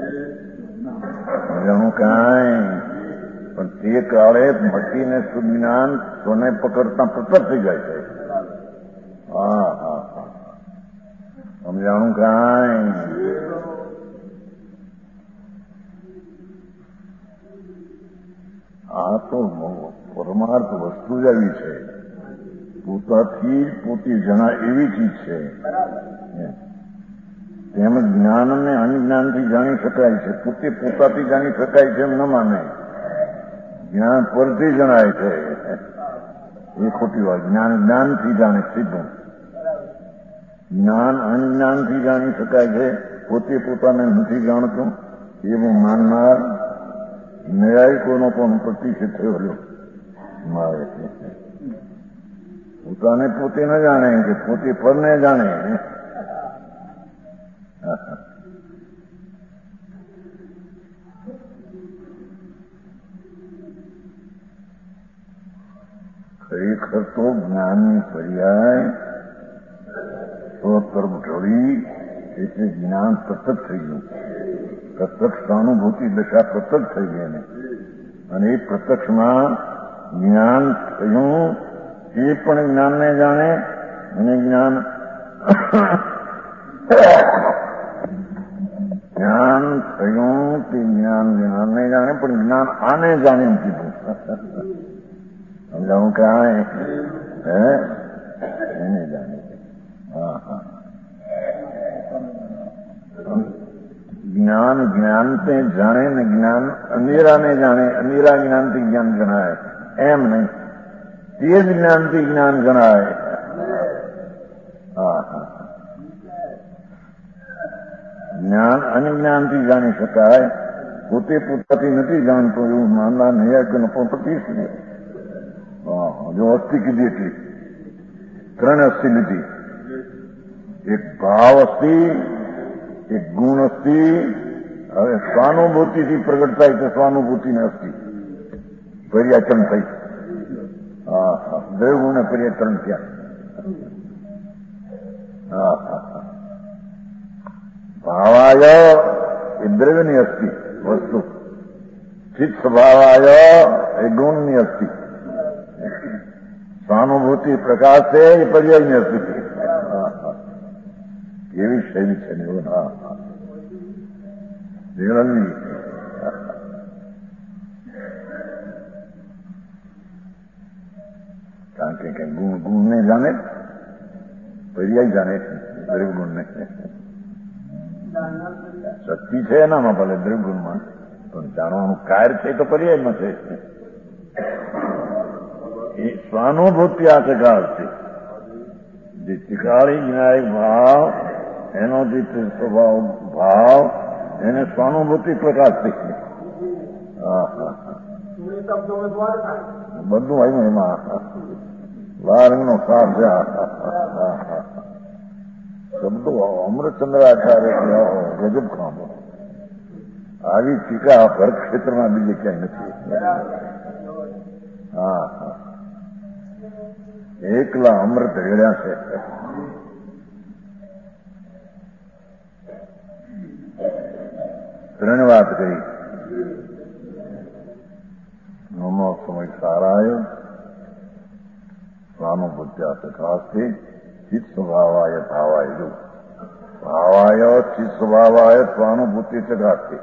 એનું કાંઈ પણ તે કાળે ભક્તિને સુજ્ઞાન સોને પકડતા પ્રત્યક્ષ થઈ જાય છે. હા હા હા સમજાણું કાંઈ આ તો પરમાર્થ વસ્તુ જ આવી છે. પોતાથી પોતે જણા એવી ચીજ છે. તેમજ જ્ઞાનને અજ્ઞાનથી જાણી શકાય છે. પોતે પોતાથી જાણી શકાય છે એમ ન માને. જ્ઞાન પરથી જણાય છે એ ખોટી વાત. જ્ઞાન જ્ઞાનથી જાણે સીધું. જ્ઞાન અજ્ઞાનથી જાણી શકાય છે. પોતે પોતાને નથી જાણતું એવું માનનાર ન્યાયિકોનો પણ પ્રતિષેધ થયો મારે. પોતાને પોતે ન જાણે કે પોતે પરને જાણે. ખરેખર તો જ્ઞાનની પર્યાય સ્વતર્મ ઢળી એટલે જ્ઞાન પ્રત્યક્ષ થઈ ગયું. પ્રત્યક્ષ અનુભૂતિ દશા પ્રત્યક્ષ થઈ ગઈ એને. અને એ પ્રત્યક્ષમાં જ્ઞાન થયું એ પણ જ્ઞાનને જાણે અને જ્ઞાન જ્ઞાન થયું તે જ્ઞાન જ્ઞાનને જાણે પણ જ્ઞાન આને જાણે એમ કીધું. સમજાવું કે આને હે એને જાણે. હા હા જ્ઞાન જ્ઞાનને જાણે ને જ્ઞાન અનેરાને જાણે. અનેરા જ્ઞાનથી જ્ઞાન જણાય એમ નહીં. તે જ જ્ઞાનથી જ્ઞાન જણાય. હા હા જ્ઞાન અજ્ઞાનથી જાણી શકાય. પોતે પોતાથી નથી જાણતો એવું માનના નૈયાયિકોનો પણ પ્રતિષ્ઠિત. જો અસ્થિ કીધી એટલી ત્રણ અસ્થિ લીધી. એક ભાવ અસ્થિ, એક ગુણ અસ્થિ. હવે સ્વાનુભૂતિથી પ્રગટ થાય તો સ્વાનુભૂતિને અસ્થિ પર્યાચરણ થઈ. હા હા દ્રવ્યગુણને પર્યાચરણ થયા. હા હા ભાવાય એ દ્રવ્યની અસ્થિ વસ્તુ. ચિત્ત સ્વભાવાય એ ગુણની અસ્થિ. સ્વાનુભૂતિ પ્રકાશ છે એ પર્યાયની અસ્થિ. એવી શૈલી છે ને. હા હા કારણ કે ગુણ ગુણને જાણે પર્યાય જાણે દ્રવ્યગુણને. શક્તિ છે એનામાં ભલે દ્રવ્યગુણમાં પણ જાણવાનું કાર્ય છે તો પર્યાયમાં છે. એ સ્વાનુભૂતિ આ ચકાળ છે. જે ચિકાળી જ્ઞાય ભાવ એનો જે સ્વભાવ ભાવ એને સ્વાનુભૂતિ પ્રકાશ થઈ. હા હા બધું આવ્યું એમાં. લારંગનો સાર છે. શબ્દો અમૃતચંદ્રાચાર્ય ગજબ ખામો. આવી ટીકા ભરત ક્ષેત્રમાં બીજે ક્યાંય નથી. હા હા એકલા અમૃત રેડ્યા છે. ત્રણ વાત કરી. નમો સમય સારાય સ્વાનુભૂત્યા સખાસ્તે ચિત્ત સ્વભાવાય ભાવાય જો ભાવાય ચિત્ત સ્વભાવાય સ્વાનુભૂતિ ચકાસ્તે.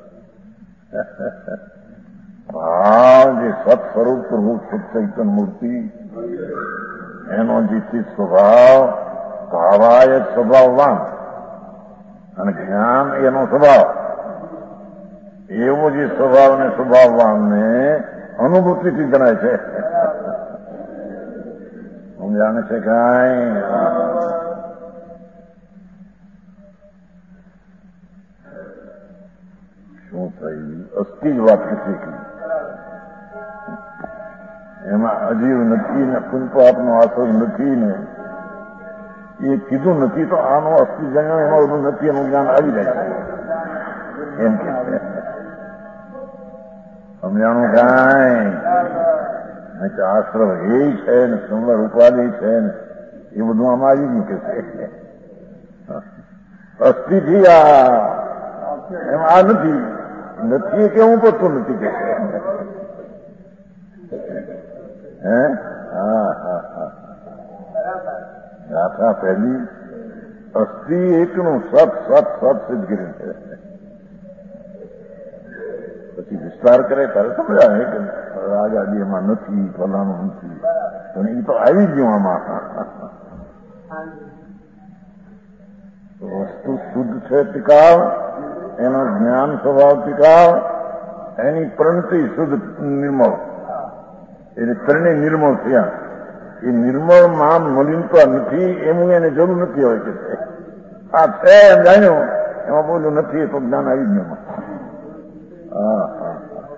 ભાવ જે સત સ્વરૂપ પ્રભુ સત ચૈતન મૂર્તિ એનો જે ચિત્ત સ્વભાવ ભાવાય સ્વભાવવાન અને જ્ઞાન એનો સ્વભાવ એવો જે સ્વભાવ ને સ્વભાવવાનને અનુભૂતિથી જણાય છે. હું જાણે છે કાંઈ શું થયું અસ્થિ જ વાત શીખી. એમાં અજીવ નથી ને પુંપાપનો આસર નથી ને એ કીધું નથી તો આનો અસ્થિ જાણ્યો એમાં બધું નથી એનું જ્ઞાન આવી જાય છે એમ કે સમજાણું કાંઈ આશ્રમ એ છે ને સુંદર ઉપાધિ છે ને એ બધું આમાં આવી મૂકે છે. અસ્થિથી આ એમ આ નથી નથી કેવું પડતું નથી કે હે હા હા હા ગાથા પહેલી અસ્થિ એકનું સત સત સત સિદ્ધગીરી છે. પછી વિસ્તાર કરે ત્યારે સમજાય કે આઝાદી એમાં નથી ફલાનું નથી પણ એ તો આવી ગયું આમાં. વસ્તુ શુદ્ધ છે ટીકાવ એનો જ્ઞાન સ્વભાવ ટીકાવ એની પ્રણતિ શુદ્ધ નિર્મળ, એટલે ત્રણેય નિર્મળ થયા. એ નિર્મળમાં મલિનતા નથી એનું એને જરૂર નથી હોય કે આ છે એમ જાણ્યો, એમાં બોલું નથી તો જ્ઞાન આવી જ નહીં. હા હા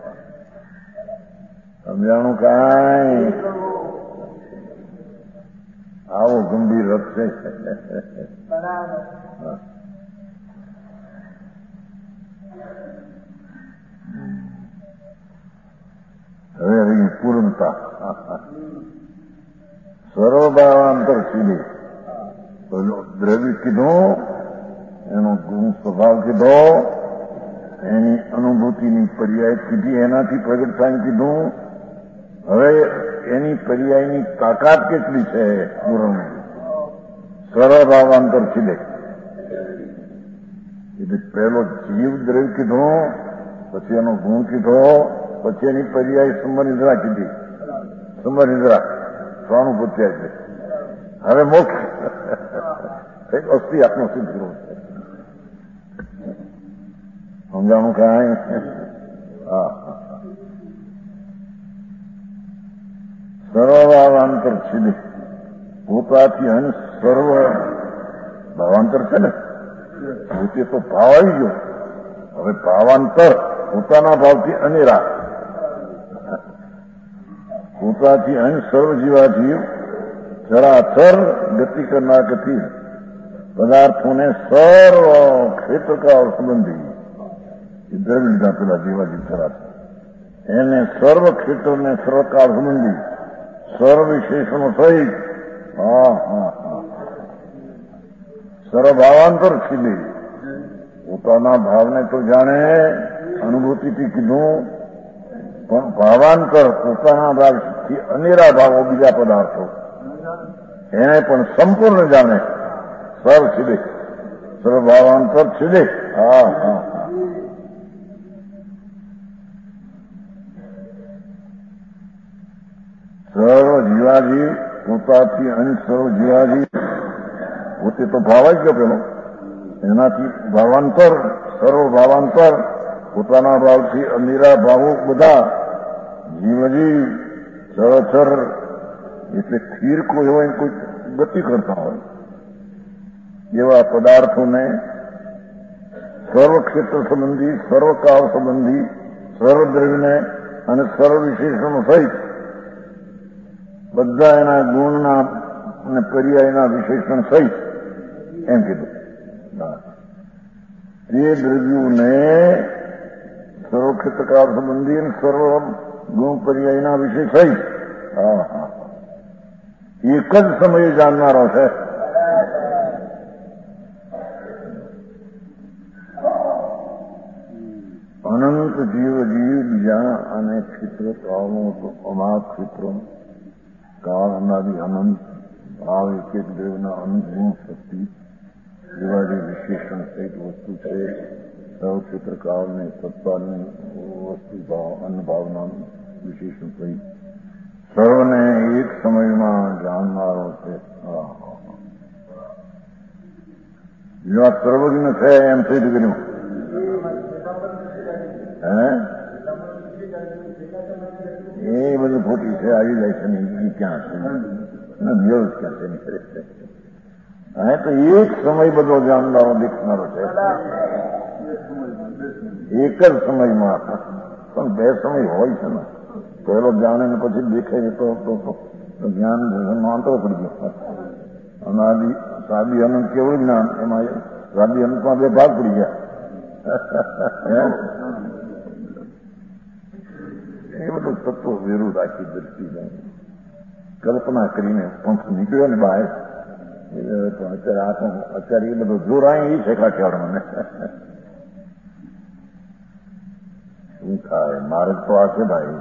સમજાણું કાંઈ આવો ગંભીર રથ છે. હવે આવી પૂર્ણતા સર્વભાવાંતર સીધે દ્રવ્ય કીધું, એનો ગુણ સ્વભાવ કીધો, એની અનુભૂતિની પર્યાય કીધી, એનાથી પ્રગટ થાય કીધું. હવે એની પર્યાયની તાકાત કેટલી છે પૂર્ણ સર્વભાવાંતર સીધે. એટલે પહેલો જીવ દ્રવ્ય કીધો, પછી એનો ગુણ કીધો, પછી એની પર્યાય સુમરિદ્રા કીધી. સુમરિદ્રા સ્વાનુભૂતિ છે. હવે મોક્ષ એક અસ્થિ આત્મા સિદ્ધ કરવો છે. સમજાણું કાંઈ? હા સર્વભાવાંતર છેદે પોતાથી અંશ સર્વ ભાવાંતર છે ને, પોતે તો ભાવ આવી ગયો. હવે ભાવાંતર પોતાના ભાવથી અનેરા, પોતાથી અંશ સર્વ જીવાજીવ ચરાચર ગતિ કરનાર ગતિ પદાર્થોને સર્વ ક્ષેત્રકાળ સંબંધી દ્રવ્ય લીધા પેલા જીવાજીવ ચરાચર, એને સર્વ ક્ષેત્રને સર્વકાળ સંબંધી સર્વ વિશેષણો સહિત હા હા હા સર્વભાવાંતર ખીલે. પોતાના ભાવને તો જાણે અનુભૂતિથી કીધું, પણ ભાવાંતર પોતાના ભાવથી અનેરા ભાવો બીજા પદાર્થો એને પણ સંપૂર્ણ જાણે. સર્વ છેદે સર્વભાવાંતર છેદે. હા હા હા સર્વ જીવાજી પોતાથી અંશ સર્વ જીવાજી પોતે તો ભાવ જ ગયો પેલો, એનાથી ભાવાંતર સર્વ ભાવાંતર પોતાના ભાવથી અમીરા ભાવો બધા જીવજી ચરચર એટલે સ્થિર કોઈ હોય, કોઈ ગતિ કરતા હોય એવા પદાર્થોને સર્વ ક્ષેત્ર સંબંધી સર્વકાળ સંબંધી સર્વદ્રવ્યને અને સર્વ વિશેષણો સહિત બધા એના ગુણના અને પર્યાયના વિશેષણ સહિત એમ કીધું. તે દ્રવ્યોને સર્વ ક્ષેત્રકાળ સંબંધી અને સર્વ ગુણ પર્યાયના વિશે સહિત હા હા એક જ સમયે જાણનારો છે. અનંત જીવ જીવ બીજા અને ક્ષેત્ર કાળનો તો અમાર ક્ષેત્રો કાળ અનાદિ અનંત ભાવ એક એક દેવના અનંત ગુણ શક્તિ જેવા જે વિશેષણ સહિત વસ્તુ છે. સર્વ ક્ષેત્ર કાળને સત્તાની વસ્તુ ભાવ અન્ન ભાવના વિશેષણ સહિત સર્વને એક સમયમાં જાણનારો છે. જેવા સર્વજ્ઞ છે એમ સિદ્ધ કર્યું. હે એ બધું ખોટી છે, આવી જાય છે ને એ ક્યાં છે વ્યવ ક્યાં છે નીકળે છે. હા તો એક સમય બધો જાણનારો દેખનારો છે, એક જ સમયમાં. પણ બે સમય હોય છે ને, પહેલો જાણે ને પછી દેખાય તો જ્ઞાન આંતરો પડી ગયો. અનાદિ સાદી અનંત કેવું જ્ઞાન, એમાં સાદી અનંતમાં બે ભાગ પડી ગયા. એ બધું તત્વ વિરુદ્ધ આખી દ્રષ્ટિ કલ્પના કરીને પંખ નીકળ્યો ને બહાર. અત્યારે આ તો અત્યારે એ બધો જોર અહીં એ છે કાઠિયાવાડ મને શું થાય મારે તો આ છે ભાઈ.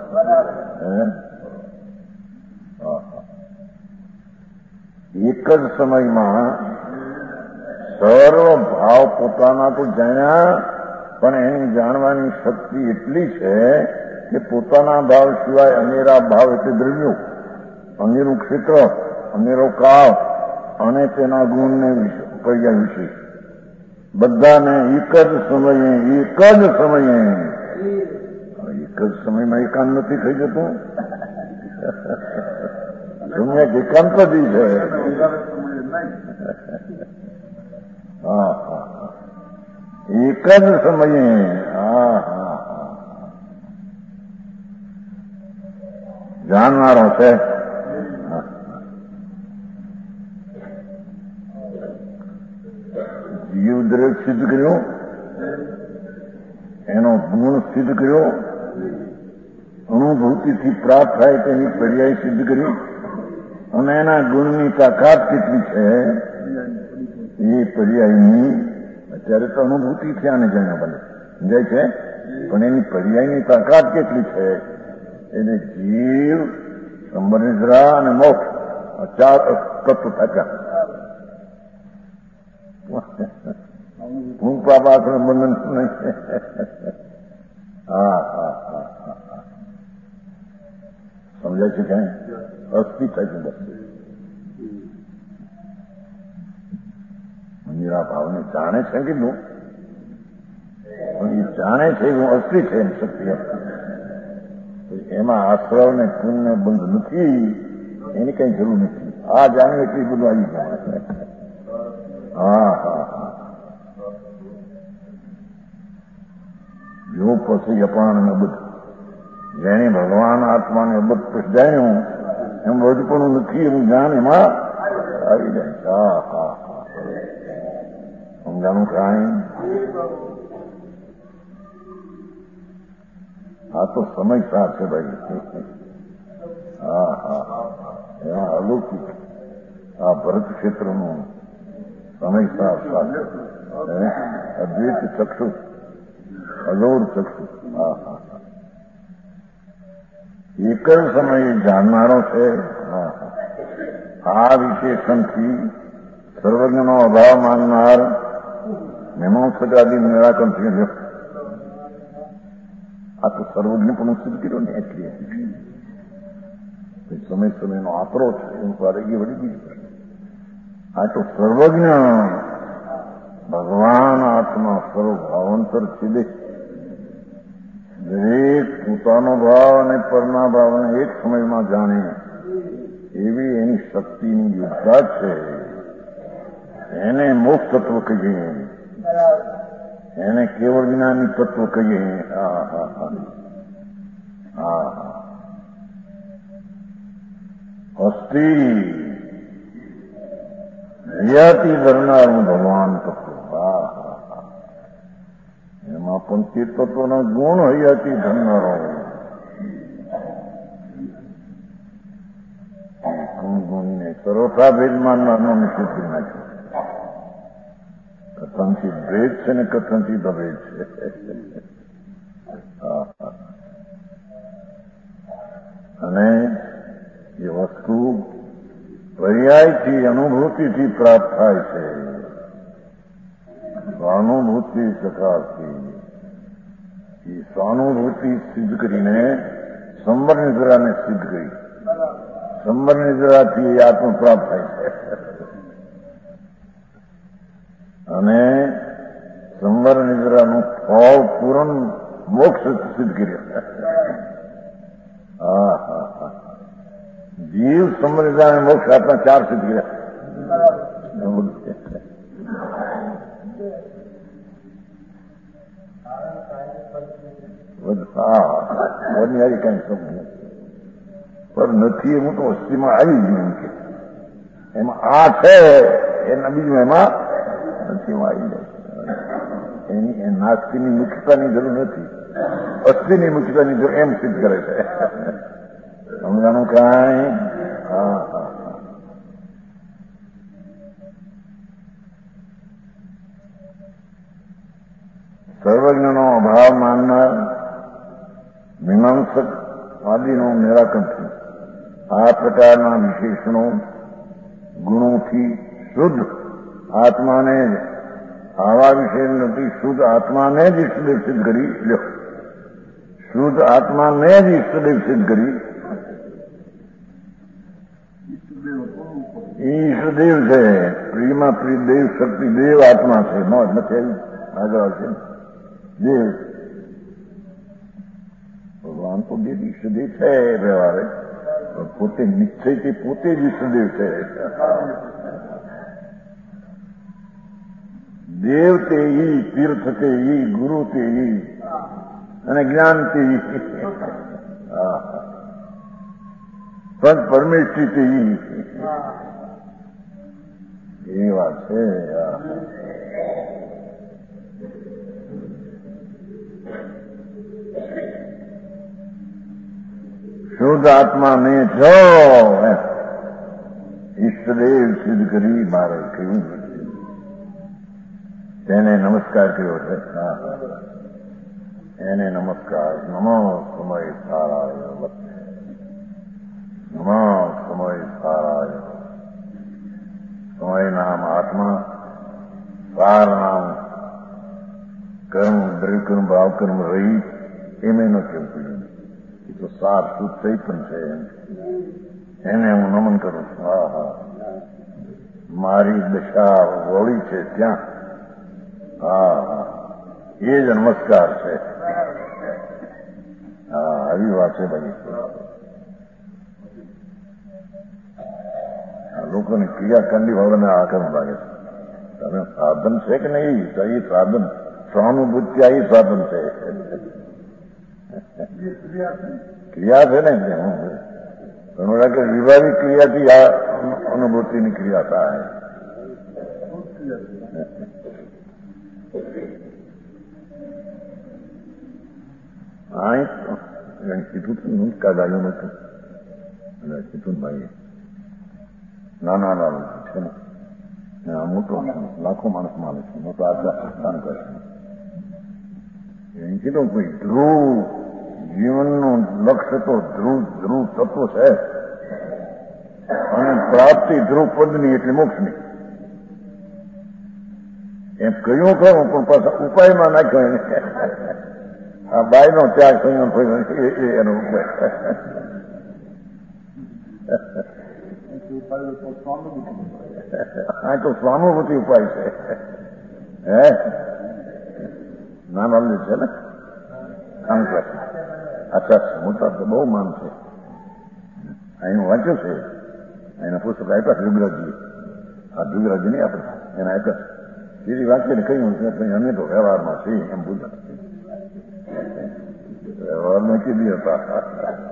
એક જ સમયમાં સર્વ ભાવ પોતાના તો જાણ્યા, પણ એની જાણવાની શક્તિ એટલી છે કે પોતાના ભાવ સિવાય અનેરા ભાવ એટલે દ્રવ્યો, અનેરું ક્ષેત્ર, અનેરો કાળ અને તેના ગુણને પર્યાય વિશે બધાને એક જ સમયે એક જ સમયે એક જ સમયમાં એકાંત નથી થઈ જતું. દુનિયા એકાંત બધી છે. હા હા હા એક જ સમયે. હા હા હા જાણનારો છે. જીવ દ્રવ્ય સિદ્ધ કર્યો, એનો ગુણ સિદ્ધ કર્યો, અનુભૂતિથી પ્રાપ્ત થાય તેની પર્યાય સિદ્ધ કરી, અને એના ગુણની તાકાત કેટલી છે એ પર્યાયની અત્યારે તો અનુભૂતિ છે. આને જાણ્યા ભલે સમજાય છે, પણ એની પર્યાયની તાકાત કેટલી છે એટલે જીવ, સંબંધિતરા અને મોક્ષ આ ચાર તત્વ થયા. હું પાપાસનું બંધન નહીં. હા હા હા હા સમજાય છે ક્યાંય અસ્થિ થાય છે. બસ મીરા ભાવને જાણે છે કીધું, પણ એ જાણે છે હું અસ્થિ છે એમ શક્તિ. એમાં આશ્રવ ને કુંજ ને બંધ નથી, એની કઈ જરૂર નથી. આ જાણે એટલી બધું આવી જાય. હા હા હા જો પછી અપાણ ને બધું જેને ભગવાન આત્માને અબધ પછી જાણ્યું એમ બધું પણ નથી એનું જ્ઞાન એમાં આવી જાય. હા હા હા સમજાનું કાંઈ. આ તો સમય સાથ છે ભાઈ. હા હા એમાં અલૌકિક આ ભરત ક્ષેત્રનું સમય સાથ સાથ અદ્વૈત ચક્ષુ અજોડ ચક્ષુ. હા હા એક જ સમયે જાણનારો છે. હા હા આ વિશેષણથી સર્વજ્ઞનો અભાવ માનનાર મીમાંસકાદી નિરાકરણ થઈ ગયો. આ તો સર્વજ્ઞ પણ સિદ્ધ કર્યો ને એટલે સમય સમયનો આતરો છે એમ પારગી વળી ગઈ. આ તો સર્વજ્ઞ ભગવાન આત્મા સર્વ ભાવંતર છે. દરેક પોતાનો ભાવ અને પરના ભાવને એક સમયમાં જાણે એવી એની શક્તિની યોદ્ધા છે. એને મોક્ષ તત્વ કહીએ, એને કેવળ જ્ઞાની તત્વ કહીએ. હા હા હા હા હા અસ્થિ હયાતી ધરનારું ભગવાન તત્વ. હા હા હા એમાં પણ તે તત્વના ગુણ હયાતી ધરનારો. ગુણ ગુણને સર્વથા ભેદ માનવાનો નિશ્ચિત નાખ્યો. કથનથી ભેદ છે ને કથનથી ભેદ છે. અને એ વસ્તુ પર્યાયથી અનુભૂતિથી પ્રાપ્ત થાય છે. સ્વાનુભૂતિ સકાશથી એ સ્વાનુભૂતિ સિદ્ધ કરીને સંબર નિદ્રાને સિદ્ધ કરી. સંબર નિદ્રાથી એ આત્મ પ્રાપ્ત થાય છે. અને સંબર નિદ્રાનું ફળ પૂરણ મોક્ષ સિદ્ધ કર્યા. હા હા હા જીવ સંબર નિદ્રા અને મોક્ષ આપણા ચાર સિદ્ધ કર્યા. હા બનિયારી કઈ સમજ પણ નથી. એવું તો વસ્તીમાં આવી ગયું એમ કે એમાં આ છે એના બીજું એમાં નથી આવી જાય. એની નાસ્તીની મુખ્યતાની જરૂર નથી, અસ્થિની મુખ્યતાની જરૂર એમ સિદ્ધ કરે છે. સમજાનું કાંઈ. હા હા સર્વજ્ઞનો અભાવ માનનાર મીમાંસક આદિનું નિરાકરણ છે. આ પ્રકારના વિશેષણો ગુણોથી શુદ્ધ આત્માને આવા વિશે નથી, શુદ્ધ આત્માને જ ઈષ્ટદેવ સિદ્ધ કરી લ્યો. શુદ્ધ આત્માને જ ઈષ્ટદેવ સિદ્ધ કરી. ઈષ્ટદેવ છે, પ્રિયમાં પ્રિય દેવ શક્તિ દેવ આત્મા છે. નો નથી આવી આગળ આવશે દેવ ભગવાન તો દેવ ઈષ્ટદેવ છે વ્યવહારે, પોતે નિશ્ચયથી પોતે જ ઈષ્ટદેવ છે. દેવ તે ઈ, તીર્થ તે ઈ, ગુરુ તે ઈ અને જ્ઞાન તે ઈ, પદ પરમેષ્ઠી તે ઈ. એ વાત છે. શુદ્ધ આત્માને જો ઈષ્ટદેવ સિદ્ધ કરી મારે કહ્યું, તેને નમસ્કાર કર્યો છે. એને નમસ્કાર. નમો સમય સારાય, નમો સમય સારાય. સમય નામ આત્મા, સાર નામ કર્મ, દ્રવ્યકર્મ ભાવકર્મ રહી, એમ ન કેવું પડ્યું. એ તો સાર શુદ્ધ ચૈતન છે. એને હું નમન કરું છું. હા હા, મારી દશા વળી છે ત્યાં. હા હા, એ જ નમસ્કાર છે. હા, આવી વાત છે ભાઈ. લોકોની ક્રિયાકાંડી ભાવને આકર્ષણ લાગે છે. તમે સાધન છે કે નહીં, તો એ સાધન સહાનુભૂતિ આ સાધન છે. ક્રિયા છે ને, ઘણું લાગે વિભાવિક ક્રિયાથી આ અનુભૂતિની ક્રિયા થાય. હા, કીધું હતું નમસ્કાર આવ્યું નતું. કીધું ભાઈ નાના નાનું છે ને, મોટો લાખો માણસ માને છે, મોટો આટલા સ્થાન કરે છે. એમ કીધું ભાઈ ધ્રુવ જીવનનું લક્ષ્ય તો ધ્રુવ ધ્રુવ તત્વ છે, અને પ્રાપ્તિ ધ્રુવ પદની એટલે મોક્ષની. એમ કહ્યું ખરું, પણ પાછા ઉપાયમાં નાખ્યો. આ બાયનો ત્યાગ થયો એનો ઉપાય. આ તો સ્વાનુભૂતિ ઉપાય છે. હે નામ આવ્યું છે ને કામ કરે. અચ્છા, મોટા તો બહુ માન છે. એનું વાંચ્યું છે, એના પુસ્તક આપ્યા છે યુગરાજી. આ યુગરાજી નહીં આપણે એને આપ્યા. બીજી વાંચીને કહ્યું છે અમે તો વ્યવહારમાં છીએ એમ બોલ્યા. વ્યવહારમાં કીધી હતા.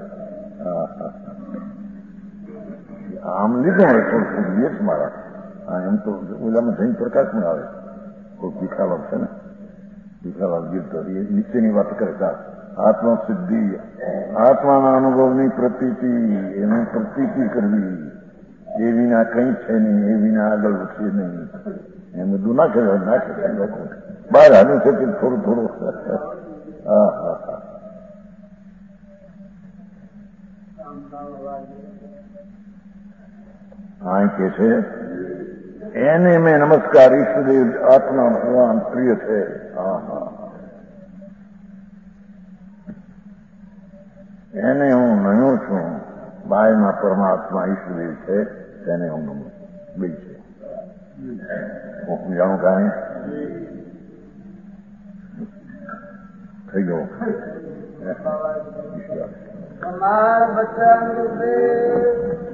આમ લીધું હોય થોડું યશ મારા. હા, એમ તો ઓલામાં જૈન પ્રકાશમાં આવે. કોઈ ભીખાલાલ છે ને, ભીખાલાલ ગીત એ નીચેની વાત કરે છે. આત્મસિદ્ધિ, આત્માના અનુભવની પ્રતીતિ, એની પ્રતીતિ કરવી. એ વિના કંઈ છે નહીં, એ વિના આગળ વધશે નહીં. એમ બધું ના કરે નાખે છે લોકો. બહાર હાલું છે કે થોડું થોડું. હા હા હા. હા, કે છે એને મેં નમસ્કાર. ઈષ્ટદેવ આત્મા ભગવાન પ્રિય છે. હા હા, એને હું નમ્યો છું. બાયમાં પરમાત્મા ઈષ્ટદેવ છે, તેને હું નમું. બે છે. હું જાણું કાંઈ થઈ ગયો. તમાર બચ્ચા